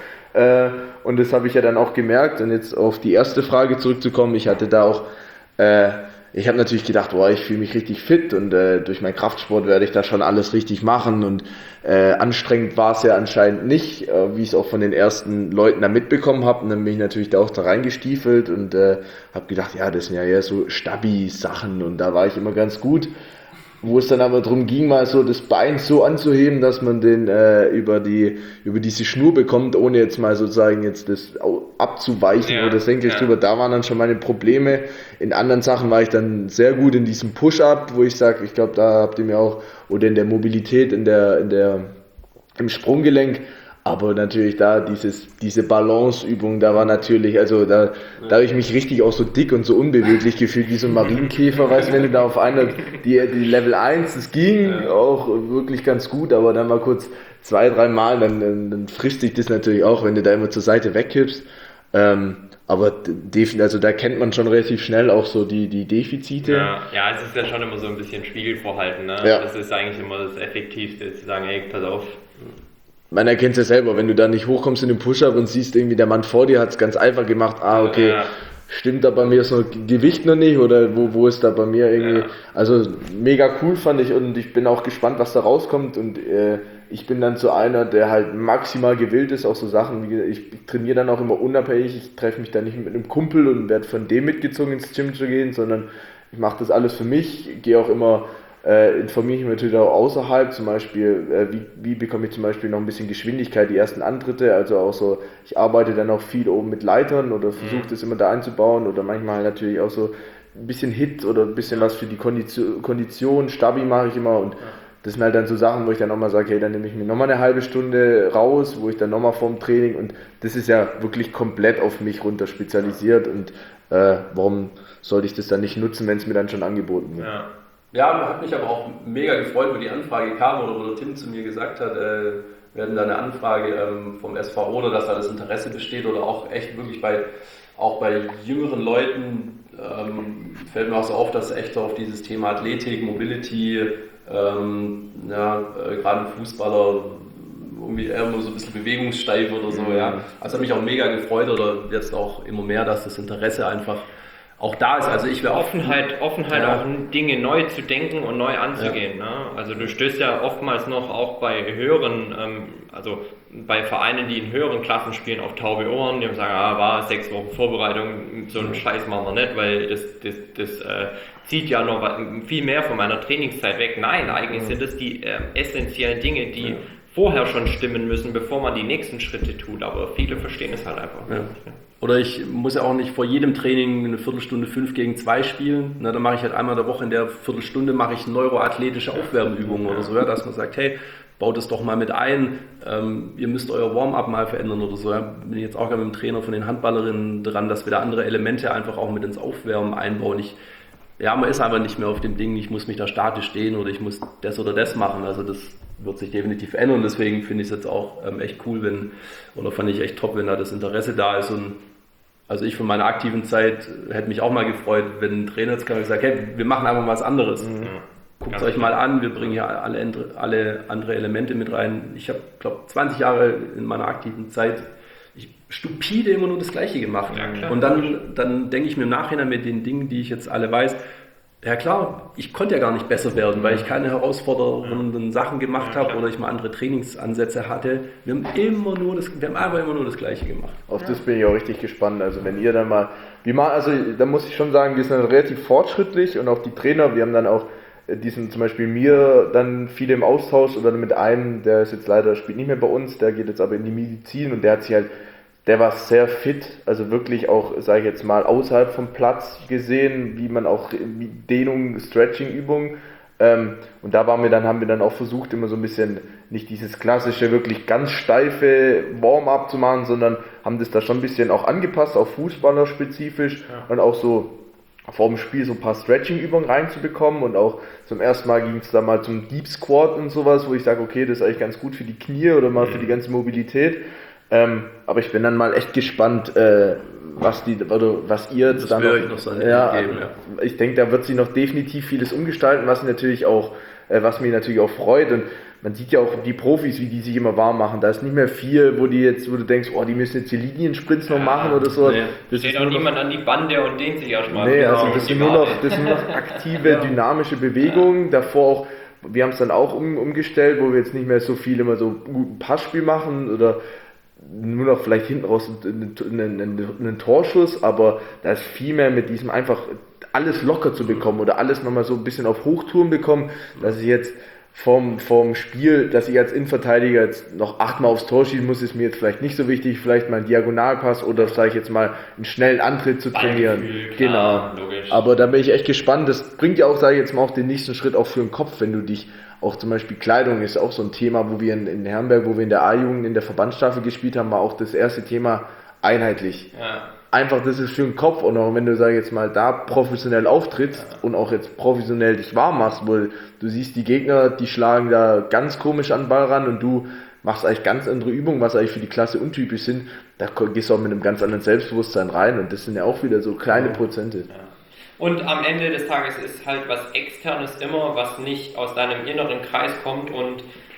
Und das habe ich ja dann auch gemerkt. Und jetzt auf die erste Frage zurückzukommen, ich hatte da auch, äh, ich habe natürlich gedacht, boah, ich fühle mich richtig fit und äh, durch meinen Kraftsport werde ich da schon alles richtig machen. Und äh, anstrengend war es ja anscheinend nicht, äh, wie ich es auch von den ersten Leuten da mitbekommen habe. Und dann bin ich natürlich da auch da reingestiefelt und äh, habe gedacht, ja, das sind ja eher so Stabi-Sachen und da war ich immer ganz gut. Wo es dann aber darum ging, mal so das Bein so anzuheben, dass man den äh, über die über diese Schnur bekommt, ohne jetzt mal sozusagen jetzt das abzuweichen ja, oder senkrecht ja. drüber. Da waren dann schon meine Probleme. In anderen Sachen war ich dann sehr gut in diesem Push-Up, wo ich sage, ich glaube, da habt ihr mir auch, oder in der Mobilität, in der in der im Sprunggelenk. Aber natürlich da dieses, diese Balanceübung, da war natürlich, also da, da habe ich mich richtig auch so dick und so unbeweglich gefühlt, wie so ein Marienkäfer, weißt du, wenn du da auf einer, die, die Level eins, das ging auch wirklich ganz gut, aber dann mal kurz zwei, drei Mal, dann, dann, dann frisst sich das natürlich auch, wenn du da immer zur Seite wegkippst. Ähm, aber also da kennt man schon relativ schnell auch so die, die Defizite. Ja, ja, es ist ja schon immer so ein bisschen Spiegelvorhalten, ne? Ja. Das ist eigentlich immer das Effektivste, zu sagen, hey, pass auf. Man erkennt es ja selber, wenn du da nicht hochkommst in den Push-Up und siehst irgendwie, der Mann vor dir hat es ganz einfach gemacht, ah, okay, ja. stimmt da bei mir so Gewicht noch nicht oder wo, wo ist da bei mir irgendwie, ja. Also mega cool fand ich und ich bin auch gespannt, was da rauskommt und äh, ich bin dann so einer, der halt maximal gewillt ist, auch so Sachen, wie ich trainiere dann auch immer unabhängig, ich treffe mich da nicht mit einem Kumpel und werde von dem mitgezogen ins Gym zu gehen, sondern ich mache das alles für mich, gehe auch immer Äh, informiere ich mich natürlich auch außerhalb, zum Beispiel, äh, wie, wie bekomme ich zum Beispiel noch ein bisschen Geschwindigkeit, die ersten Antritte, also auch so, ich arbeite dann auch viel oben mit Leitern oder versuche das immer da einzubauen oder manchmal halt natürlich auch so ein bisschen Hit oder ein bisschen was für die Kondition, Kondition Stabi mache ich immer und das sind halt dann so Sachen, wo ich dann nochmal sage, hey, dann nehme ich mir nochmal eine halbe Stunde raus, wo ich dann nochmal vorm Training und das ist ja wirklich komplett auf mich runter spezialisiert und äh, warum sollte ich das dann nicht nutzen, wenn es mir dann schon angeboten wird? Ja. Ja, hat mich aber auch mega gefreut, wo die Anfrage kam oder wo der Tim zu mir gesagt hat, äh, wir hatten da eine Anfrage ähm, vom S V O oder dass da das Interesse besteht oder auch echt wirklich bei, auch bei jüngeren Leuten ähm, fällt mir auch so auf, dass echt auf dieses Thema Athletik, Mobility, ähm, ja, äh, gerade Fußballer irgendwie eher immer so ein bisschen bewegungssteif oder so, mhm. ja. Also hat mich auch mega gefreut oder jetzt auch immer mehr, dass das Interesse einfach auch da ist, also ich wäre Offenheit, Offenheit ja. auch Dinge neu zu denken und neu anzugehen. Ja. Ne? Also du stößt ja oftmals noch auch bei höheren, ähm, also bei Vereinen, die in höheren Klassen spielen, auf taube Ohren, die haben sagen, ah, war sechs Wochen Vorbereitung, so einen Scheiß machen wir nicht, weil das, das, das äh, zieht ja noch viel mehr von meiner Trainingszeit weg. Nein, eigentlich ja. sind das die äh, essentiellen Dinge, die ja. vorher schon stimmen müssen, bevor man die nächsten Schritte tut, aber viele verstehen es halt einfach ja. nicht. Ne? Oder ich muss ja auch nicht vor jedem Training eine Viertelstunde fünf gegen zwei spielen. Na, dann mache ich halt einmal in der Woche in der Viertelstunde mache ich neuroathletische Aufwärmübungen oder so, ja, dass man sagt, hey, baut es doch mal mit ein, ähm, ihr müsst euer Warm-up mal verändern oder so. Ja. Bin ich jetzt auch gerade mit dem Trainer von den Handballerinnen dran, dass wir da andere Elemente einfach auch mit ins Aufwärmen einbauen. Ich, ja, man ist einfach nicht mehr auf dem Ding, ich muss mich da statisch stehen oder ich muss das oder das machen. Also das wird sich definitiv ändern. Deswegen finde ich es jetzt auch ähm, echt cool, wenn, oder fand ich echt top, wenn da das Interesse da ist. Und also ich von meiner aktiven Zeit hätte mich auch mal gefreut, wenn ein Trainer jetzt kam und gesagt, hey, wir machen einfach was anderes. Mhm. Guckt es euch mal an, wir bringen hier alle, alle andere Elemente mit rein. Ich habe, glaube zwanzig Jahre in meiner aktiven Zeit ich, stupide immer nur das Gleiche gemacht. Ja, und dann, dann denke ich mir im Nachhinein mit den Dingen, die ich jetzt alle weiß, ja klar, ich konnte ja gar nicht besser werden, weil ich keine herausfordernden ja. Sachen gemacht ja, habe oder ich mal andere Trainingsansätze hatte. Wir haben immer nur das, wir haben einfach immer nur das Gleiche gemacht. Auf das bin ich auch richtig gespannt. Also wenn ihr dann mal, wie mal, also da muss ich schon sagen, wir sind relativ fortschrittlich und auch die Trainer, wir haben dann auch diesen zum Beispiel mir dann viele im Austausch oder mit einem, der ist jetzt leider, spielt nicht mehr bei uns, der geht jetzt aber in die Medizin und der hat sich halt, der war sehr fit, also wirklich auch, sage ich jetzt mal, außerhalb vom Platz gesehen, wie man auch wie Dehnung, Stretching-Übungen ähm, und da waren wir dann, haben wir dann auch versucht, immer so ein bisschen nicht dieses klassische, wirklich ganz steife Warm-up zu machen, sondern haben das da schon ein bisschen auch angepasst, auch Fußballer spezifisch ja. und auch so vor dem Spiel so ein paar Stretching-Übungen reinzubekommen und auch zum ersten Mal ging es da mal zum Deep Squat und sowas, wo ich sage, okay, das ist eigentlich ganz gut für die Knie oder mal für die ganze Mobilität. Ähm, aber ich bin dann mal echt gespannt, äh, was die, oder was ihr jetzt dann noch, noch so ja, geben, ja. Ich denke, da wird sich noch definitiv vieles umgestalten, was natürlich auch, äh, was mich natürlich auch freut und man sieht ja auch die Profis, wie die sich immer warm machen. Da ist nicht mehr viel, wo die jetzt, wo du denkst, oh, die müssen jetzt die Liniensprints noch ja, machen oder so. Nee. Da steht auch niemand noch, an die Bande und dehnt sich erstmal. Nee, genau, also das sind, nur noch, das sind nur noch aktive, ja. dynamische Bewegungen. Ja. Davor auch, wir haben es dann auch um, umgestellt, wo wir jetzt nicht mehr so viel immer so guten Passspiel machen oder nur noch vielleicht hinten raus einen, einen, einen Torschuss, aber da ist viel mehr mit diesem einfach alles locker zu bekommen oder alles nochmal so ein bisschen auf Hochtouren bekommen, dass ich jetzt Vom, vom Spiel, dass ich als Innenverteidiger jetzt noch achtmal aufs Tor schießen muss, ist mir jetzt vielleicht nicht so wichtig, vielleicht mal einen Diagonalpass oder sage ich jetzt mal einen schnellen Antritt zu trainieren. Klar, genau. Logisch. Aber da bin ich echt gespannt. Das bringt ja auch, sage ich jetzt mal, auch den nächsten Schritt auch für den Kopf, wenn du dich auch zum Beispiel Kleidung ist auch so ein Thema, wo wir in, in Herrenberg, wo wir in der A-Jugend in der Verbandsstaffel gespielt haben, war auch das erste Thema einheitlich. Ja. Einfach, das ist für den Kopf und auch wenn du, sag ich jetzt mal, da professionell auftrittst ja. und auch jetzt professionell dich warm machst, weil du siehst die Gegner, die schlagen da ganz komisch an den Ball ran und du machst eigentlich ganz andere Übungen, was eigentlich für die Klasse untypisch sind, da gehst du auch mit einem ganz anderen Selbstbewusstsein rein und das sind ja auch wieder so kleine ja. Prozente. Ja. Und am Ende des Tages ist halt was Externes immer, was nicht aus deinem inneren Kreis kommt und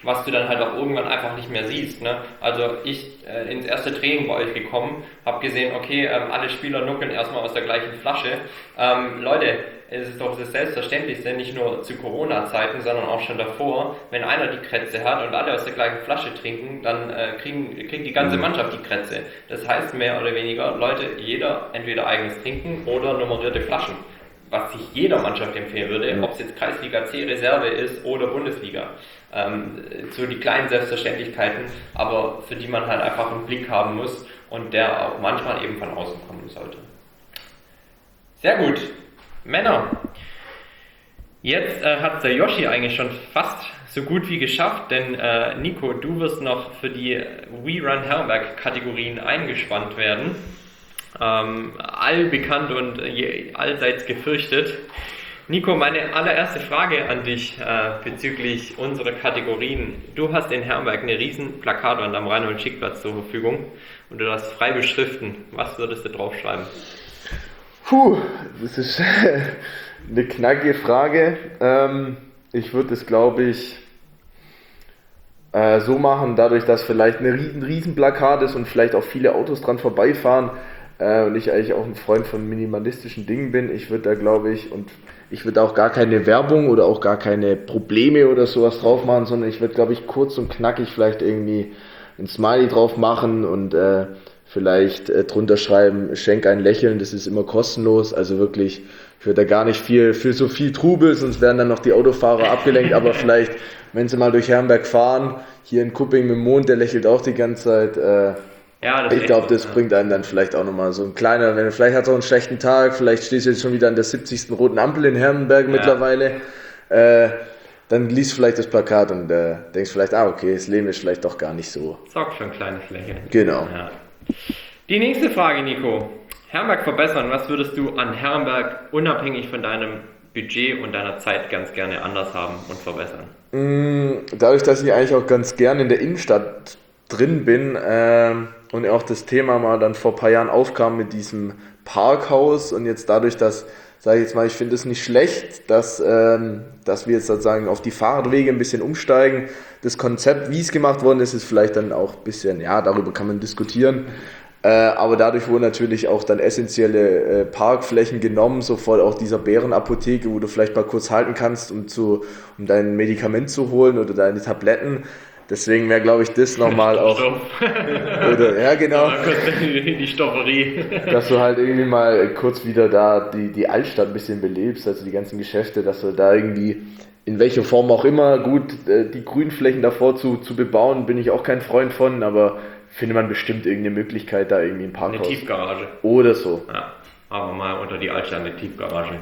was du dann halt auch irgendwann einfach nicht mehr siehst. Ne? Also ich äh, ins erste Training bei euch gekommen, habe gesehen, okay, ähm, alle Spieler nuckeln erstmal aus der gleichen Flasche. Ähm, Leute, es ist doch das Selbstverständlichste, nicht nur zu Corona-Zeiten, sondern auch schon davor, wenn einer die Krätze hat und alle aus der gleichen Flasche trinken, dann äh, kriegen, kriegt die ganze Mannschaft die Krätze. Das heißt mehr oder weniger, Leute, jeder entweder eigenes Trinken oder nummerierte Flaschen. Was ich jeder Mannschaft empfehlen würde, ob es jetzt Kreisliga C Reserve ist oder Bundesliga. Ähm, so die kleinen Selbstverständlichkeiten, aber für die man halt einfach einen Blick haben muss und der auch manchmal eben von außen kommen sollte. Sehr gut. Männer, jetzt äh, hat der Yoshi eigentlich schon fast so gut wie geschafft, denn äh, Nico, du wirst noch für die We Run Herrenberg Kategorien eingespannt werden. Ähm, allbekannt und äh, allseits gefürchtet. Nico, meine allererste Frage an dich äh, bezüglich unserer Kategorien. Du hast in Herrenberg eine riesen Plakatwand am Reinhold-Schick-Platz zur Verfügung und du darfst frei beschriften. Was würdest du draufschreiben? Puh, das ist eine knackige Frage. Ähm, ich würde es, glaube ich, äh, so machen, dadurch, dass vielleicht ein riesen, riesen Plakat ist und vielleicht auch viele Autos dran vorbeifahren äh, und ich eigentlich auch ein Freund von minimalistischen Dingen bin. Ich würde da, glaube ich, und ich würde auch gar keine Werbung oder auch gar keine Probleme oder sowas drauf machen, sondern ich würde, glaube ich, kurz und knackig vielleicht irgendwie ein Smiley drauf machen und äh, vielleicht äh, drunter schreiben, schenk ein Lächeln, das ist immer kostenlos, also wirklich, ich würde da gar nicht viel, für so viel Trubel, sonst werden dann noch die Autofahrer abgelenkt, aber vielleicht, wenn sie mal durch Herrenberg fahren, hier in Kupping mit dem Mond, der lächelt auch die ganze Zeit, äh, ja, ich glaube, das ja. bringt einem dann vielleicht auch nochmal so ein kleiner, wenn vielleicht hat es auch einen schlechten Tag, vielleicht stehst du jetzt schon wieder an der siebzigsten roten Ampel in Herrenberg ja. mittlerweile, äh, dann liest vielleicht das Plakat und äh, denkst vielleicht, ah okay, das Leben ist vielleicht doch gar nicht so. Sorgt für ein kleines Lächeln. Genau. Ja. Die nächste Frage, Nico. Herrenberg verbessern. Was würdest du an Herrenberg unabhängig von deinem Budget und deiner Zeit ganz gerne anders haben und verbessern? Dadurch, dass ich eigentlich auch ganz gerne in der Innenstadt drin bin äh, und auch das Thema mal dann vor ein paar Jahren aufkam mit diesem Parkhaus und jetzt dadurch, dass, sage ich jetzt mal, ich finde es nicht schlecht, dass, ähm, dass wir jetzt sozusagen auf die Fahrradwege ein bisschen umsteigen. Das Konzept, wie es gemacht worden ist, ist vielleicht dann auch ein bisschen, ja, darüber kann man diskutieren. Äh, aber dadurch wurden natürlich auch dann essentielle äh, Parkflächen genommen, sofort auch dieser Bärenapotheke, wo du vielleicht mal kurz halten kannst, um, zu, um dein Medikament zu holen oder deine Tabletten. Deswegen wäre, glaube ich, das nochmal auch... oder, ja, genau. Die Stofferie. Dass du halt irgendwie mal kurz wieder da die, die Altstadt ein bisschen belebst, also die ganzen Geschäfte, dass du da irgendwie, in welcher Form auch immer, gut, die Grünflächen davor zu, zu bebauen, bin ich auch kein Freund von, aber findet man bestimmt irgendeine Möglichkeit, da irgendwie ein Parkhaus. Eine Tiefgarage. Oder so. Ja, aber mal unter die Altstadt eine Tiefgarage.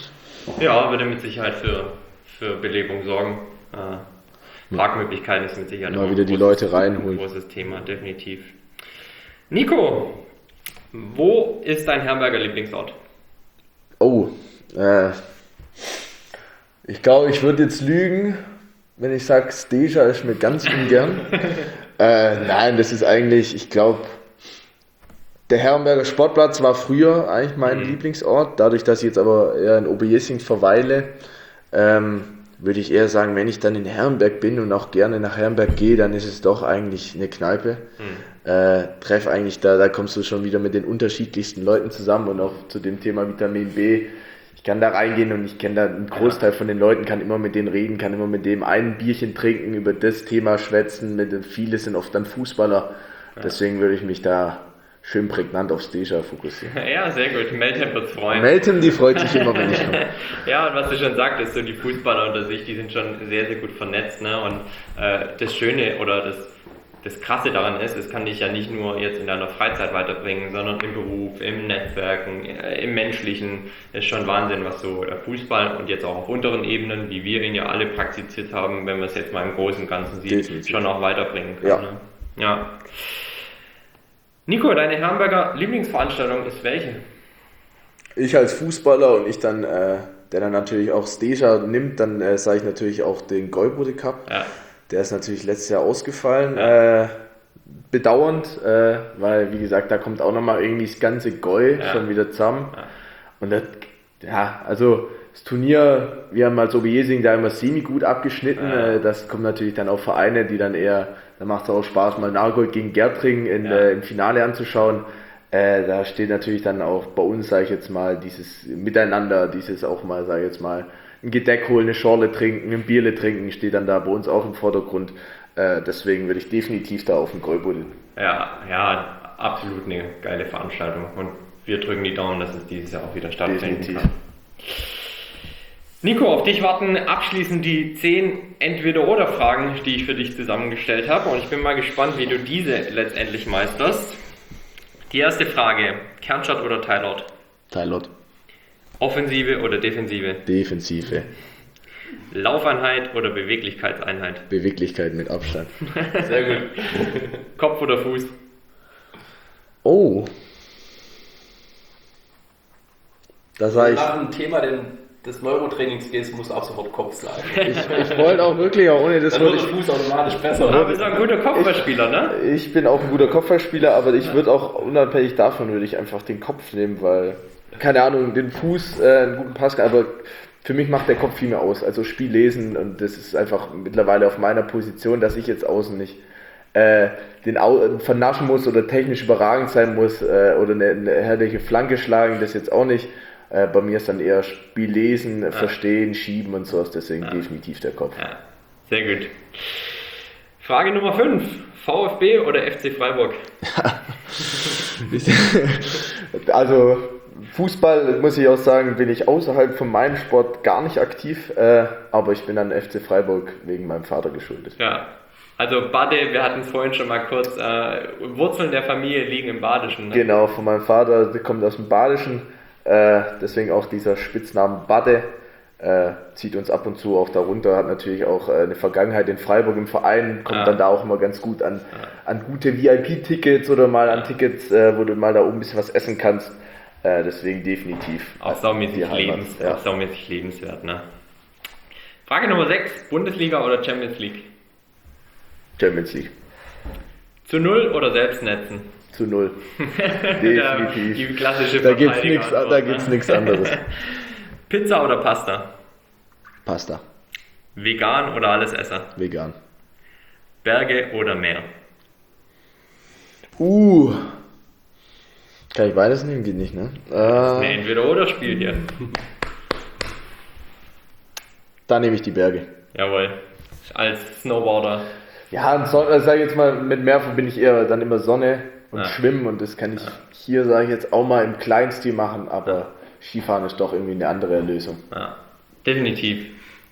Ja, würde mit Sicherheit für, für Belebung sorgen. Äh, Parkmöglichkeiten ist mit Sicherheit mal wieder die Leute reinholen. Ein großes Thema, definitiv. Nico, wo ist dein Herrenberger Lieblingsort? Oh, äh, ich glaube, ich würde jetzt lügen, wenn ich sage, Steja ist mir ganz ungern. äh, nein, das ist eigentlich, ich glaube, der Herrenberger Sportplatz war früher eigentlich mein mhm. Lieblingsort. Dadurch, dass ich jetzt aber eher in Oberjesing verweile, ähm, würde ich eher sagen, wenn ich dann in Herrenberg bin und auch gerne nach Herrenberg gehe, dann ist es doch eigentlich eine Kneipe. Mhm. Äh, treff eigentlich da, da kommst du schon wieder mit den unterschiedlichsten Leuten zusammen und auch zu dem Thema Vitamin B. Ich kann da reingehen und ich kenne da einen Großteil von den Leuten, kann immer mit denen reden, kann immer mit dem ein Bierchen trinken, über das Thema schwätzen. Mit, viele sind oft dann Fußballer. Ja. Deswegen würde ich mich da schön prägnant auf Steja fokussieren. Ja, sehr gut. Meltem wird freuen. Meltem, die freut sich immer, wenn ich komme. Ja, und was du schon sagtest, so die Fußballer unter sich, die sind schon sehr, sehr gut vernetzt. Ne? Und äh, das Schöne oder das, das Krasse daran ist, es kann dich ja nicht nur jetzt in deiner Freizeit weiterbringen, sondern im Beruf, im Netzwerken, äh, im Menschlichen. Das ist schon Wahnsinn, was so der Fußball und jetzt auch auf unteren Ebenen, wie wir ihn ja alle praktiziert haben, wenn man es jetzt mal im Großen und Ganzen sieht, definitiv schon auch weiterbringen kann. Ja. Ne? Ja. Nico, deine Herrenberger Lieblingsveranstaltung ist welche? Ich als Fußballer und ich dann, äh, der dann natürlich auch Steja nimmt, dann äh, sage ich natürlich auch den Golbode Cup. Ja. Der ist natürlich letztes Jahr ausgefallen. Ja. Äh, bedauernd, äh, weil wie gesagt, da kommt auch nochmal irgendwie das ganze Goi ja. schon wieder zusammen. Ja. Und das, ja, also das Turnier, wir haben als O B Jesing da immer semi-gut abgeschnitten. Ja. Äh, das kommt natürlich dann auf Vereine, die dann eher, da macht es auch Spaß, mal Nagold gegen Gertring in, Ja. äh, im Finale anzuschauen. Äh, da steht natürlich dann auch bei uns, sage ich jetzt mal, dieses Miteinander, dieses auch mal, sage ich jetzt mal, ein Gedeck holen, eine Schorle trinken, ein Bierle trinken, steht dann da bei uns auch im Vordergrund. Äh, deswegen würde ich definitiv da auf den Gräubuddel. Ja, ja, absolut eine geile Veranstaltung und wir drücken die Daumen, dass es dieses Jahr auch wieder stattfinden Definitiv. kann. Nico, auf dich warten abschließend die zehn Entweder-Oder-Fragen, die ich für dich zusammengestellt habe und ich bin mal gespannt, wie du diese letztendlich meisterst. Die erste Frage, Kernstadt oder Teilort? Teilort. Offensive oder Defensive? Defensive. Laufeinheit oder Beweglichkeitseinheit? Beweglichkeit mit Abstand. Sehr gut. Kopf oder Fuß? Oh. Da sage ich, Nach dem Thema den, des Neurotrainings gehst, muss auch sofort Kopf sein. ich, ich wollte auch wirklich, auch ohne das Dann würde wird ich, der Fuß automatisch besser. Du bist ein guter Kopfballspieler, ne? ich bin auch ein guter Kopfballspieler, aber ich würde auch unabhängig davon würde ich einfach den Kopf nehmen, weil, keine Ahnung, den Fuß, äh, einen guten Pass, aber für mich macht der Kopf viel mehr aus. Also Spiel lesen und das ist einfach mittlerweile auf meiner Position, dass ich jetzt außen nicht äh, den Au vernaschen muss oder technisch überragend sein muss äh, oder eine, eine herrliche Flanke schlagen, das jetzt auch nicht. Äh, bei mir ist dann eher Spiel lesen, ja. Verstehen, schieben und sowas, deswegen ja. definitiv der Kopf. Ja, sehr gut. Frage Nummer fünf. VfB oder F C Freiburg? Also Fußball, muss ich auch sagen, bin ich außerhalb von meinem Sport gar nicht aktiv, äh, aber ich bin an F C Freiburg wegen meinem Vater geschuldet. Ja, also Bade, wir hatten es vorhin schon mal kurz, äh, Wurzeln der Familie liegen im Badischen. Ne? Genau, von meinem Vater, der kommt aus dem Badischen, äh, deswegen auch dieser Spitznamen Bade, äh, zieht uns ab und zu auch darunter, hat natürlich auch äh, eine Vergangenheit in Freiburg im Verein, kommt ja. dann da auch immer ganz gut an, ja. an gute V I P-Tickets oder mal an Tickets, äh, wo du mal da oben ein bisschen was essen kannst. Äh, deswegen definitiv. Auch saumäßig, lebens, ja. saumäßig lebenswert. Ne? Frage Nummer sechs. Bundesliga oder Champions League? Champions League. Zu null oder selbst netzen? Zu null. Definitiv. Die klassische Da gibt es nichts da gibt's ne? nichts anderes. Pizza oder Pasta? Pasta. Vegan oder Allesesser? Vegan. Berge oder Meer? Uh. Kann ich beides nehmen? Geht nicht, ne? Äh, das ist ein Entweder-oder-Spiel hier. Da nehme ich die Berge. Jawohl. Als Snowboarder. Ja, und so, also sag ich jetzt mal, mit Meer verbinde ich eher dann immer Sonne und ja. Schwimmen und das kann ich ja. hier, sage ich jetzt, auch mal im Kleinstil machen, aber ja. Skifahren ist doch irgendwie eine andere Lösung. Ja, definitiv.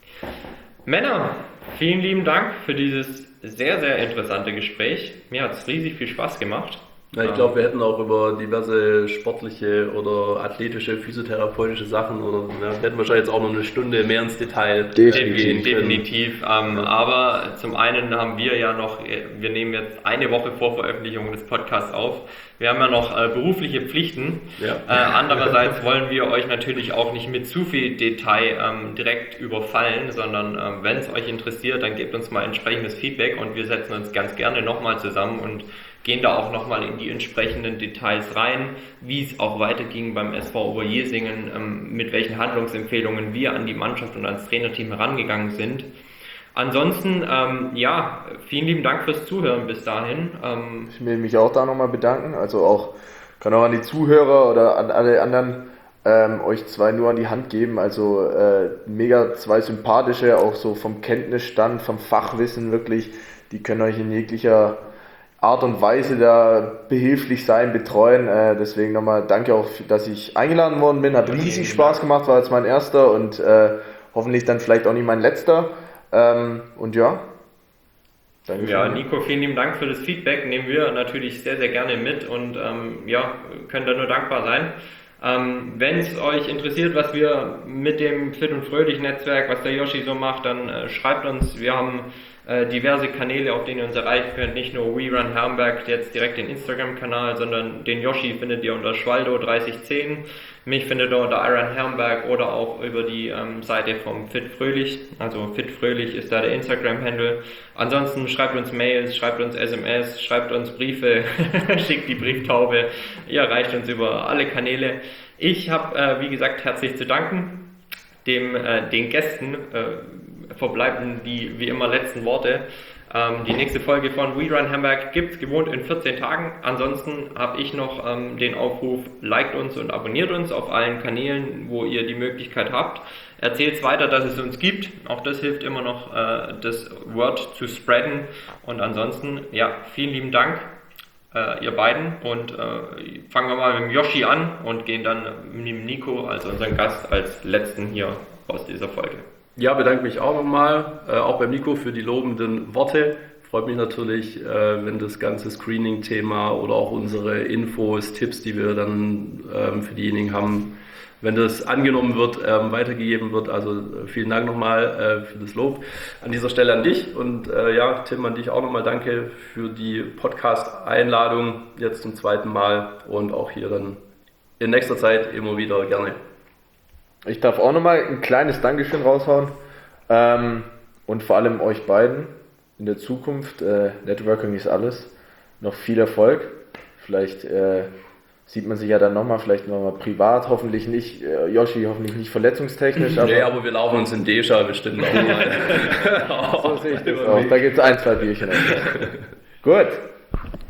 Männer, vielen lieben Dank für dieses sehr, sehr interessante Gespräch. Mir hat es riesig viel Spaß gemacht. Ja, ich glaube, wir hätten auch über diverse sportliche oder athletische, physiotherapeutische Sachen oder ja, wir hätten wahrscheinlich jetzt auch noch eine Stunde mehr ins Detail gehen. Definitiv. Ähm, aber zum einen haben wir ja noch, wir nehmen jetzt eine Woche vor Veröffentlichung des Podcasts auf. Wir haben ja noch äh, berufliche Pflichten. Ja. Äh, andererseits wollen wir euch natürlich auch nicht mit zu viel Detail ähm, direkt überfallen, sondern ähm, wenn es euch interessiert, dann gebt uns mal entsprechendes Feedback und wir setzen uns ganz gerne nochmal zusammen und gehen da auch nochmal in die entsprechenden Details rein, wie es auch weiterging beim S V Oberjesingen, ähm, mit welchen Handlungsempfehlungen wir an die Mannschaft und ans Trainerteam herangegangen sind. Ansonsten, ähm, ja, vielen lieben Dank fürs Zuhören bis dahin. Ähm, ich will mich auch da nochmal bedanken, also auch, kann auch an die Zuhörer oder an alle anderen ähm, euch zwei nur an die Hand geben, also äh, mega zwei sympathische, auch so vom Kenntnisstand, vom Fachwissen wirklich, die können euch in jeglicher Art und Weise da behilflich sein, betreuen. Äh, deswegen nochmal danke auch, dass ich eingeladen worden bin. Hat riesig Spaß gemacht, war jetzt mein erster und äh, hoffentlich dann vielleicht auch nicht mein letzter. Ähm, und ja, danke. Ja, Nico, vielen lieben Dank für das Feedback. Nehmen wir natürlich sehr, sehr gerne mit und ähm, ja, können da nur dankbar sein. Ähm, wenn es euch interessiert, was wir mit dem Fit und Fröhlich Netzwerk, was der Yoshi so macht, dann äh, schreibt uns. Wir haben äh, diverse Kanäle, auf denen ihr uns erreichen könnt. Nicht nur We Run Herrenberg, jetzt direkt den Instagram-Kanal, sondern den Yoshi findet ihr unter Schwaldo dreißig zehn. Mich findet ihr unter Iron Herrenberg oder auch über die ähm, Seite vom Fit Fröhlich. Also Fit Fröhlich ist da der Instagram-Handle. Ansonsten schreibt uns Mails, schreibt uns S M S, schreibt uns Briefe, schickt die Brieftaube. Ihr erreicht uns über alle Kanäle. Ich habe, äh, wie gesagt, herzlich zu danken. dem, äh, den Gästen äh, verbleiben die wie immer letzten Worte. Ähm, die nächste Folge von We Run Hamburg gibt es gewohnt in vierzehn Tagen. Ansonsten habe ich noch ähm, den Aufruf, liked uns und abonniert uns auf allen Kanälen, wo ihr die Möglichkeit habt. Erzählt es weiter, dass es uns gibt. Auch das hilft immer noch, äh, das Word zu spreaden. Und ansonsten, ja, vielen lieben Dank, äh, ihr beiden. Und äh, fangen wir mal mit dem Yoshi an und gehen dann mit dem Nico, also unseren Gast, als letzten hier aus dieser Folge. Ja, bedanke mich auch nochmal, äh, auch beim Nico für die lobenden Worte. Freut mich natürlich, äh, wenn das ganze Screening-Thema oder auch unsere Infos, Tipps, die wir dann ähm, für diejenigen haben, wenn das angenommen wird, ähm, weitergegeben wird. Also äh, vielen Dank nochmal äh, für das Lob an dieser Stelle an dich. Und äh, ja, Tim, an dich auch nochmal danke für die Podcast-Einladung jetzt zum zweiten Mal und auch hier dann in nächster Zeit immer wieder gerne. Ich darf auch nochmal ein kleines Dankeschön raushauen ähm, und vor allem euch beiden in der Zukunft. Äh, Networking ist alles. Noch viel Erfolg. Vielleicht äh, sieht man sich ja dann nochmal, vielleicht nochmal privat, hoffentlich nicht, äh, Yoshi, hoffentlich nicht verletzungstechnisch. Aber nee, aber wir laufen uns in Deja bestimmt auch mal. so sehe ich das auch. Da gibt es ein, zwei Bierchen. Gut.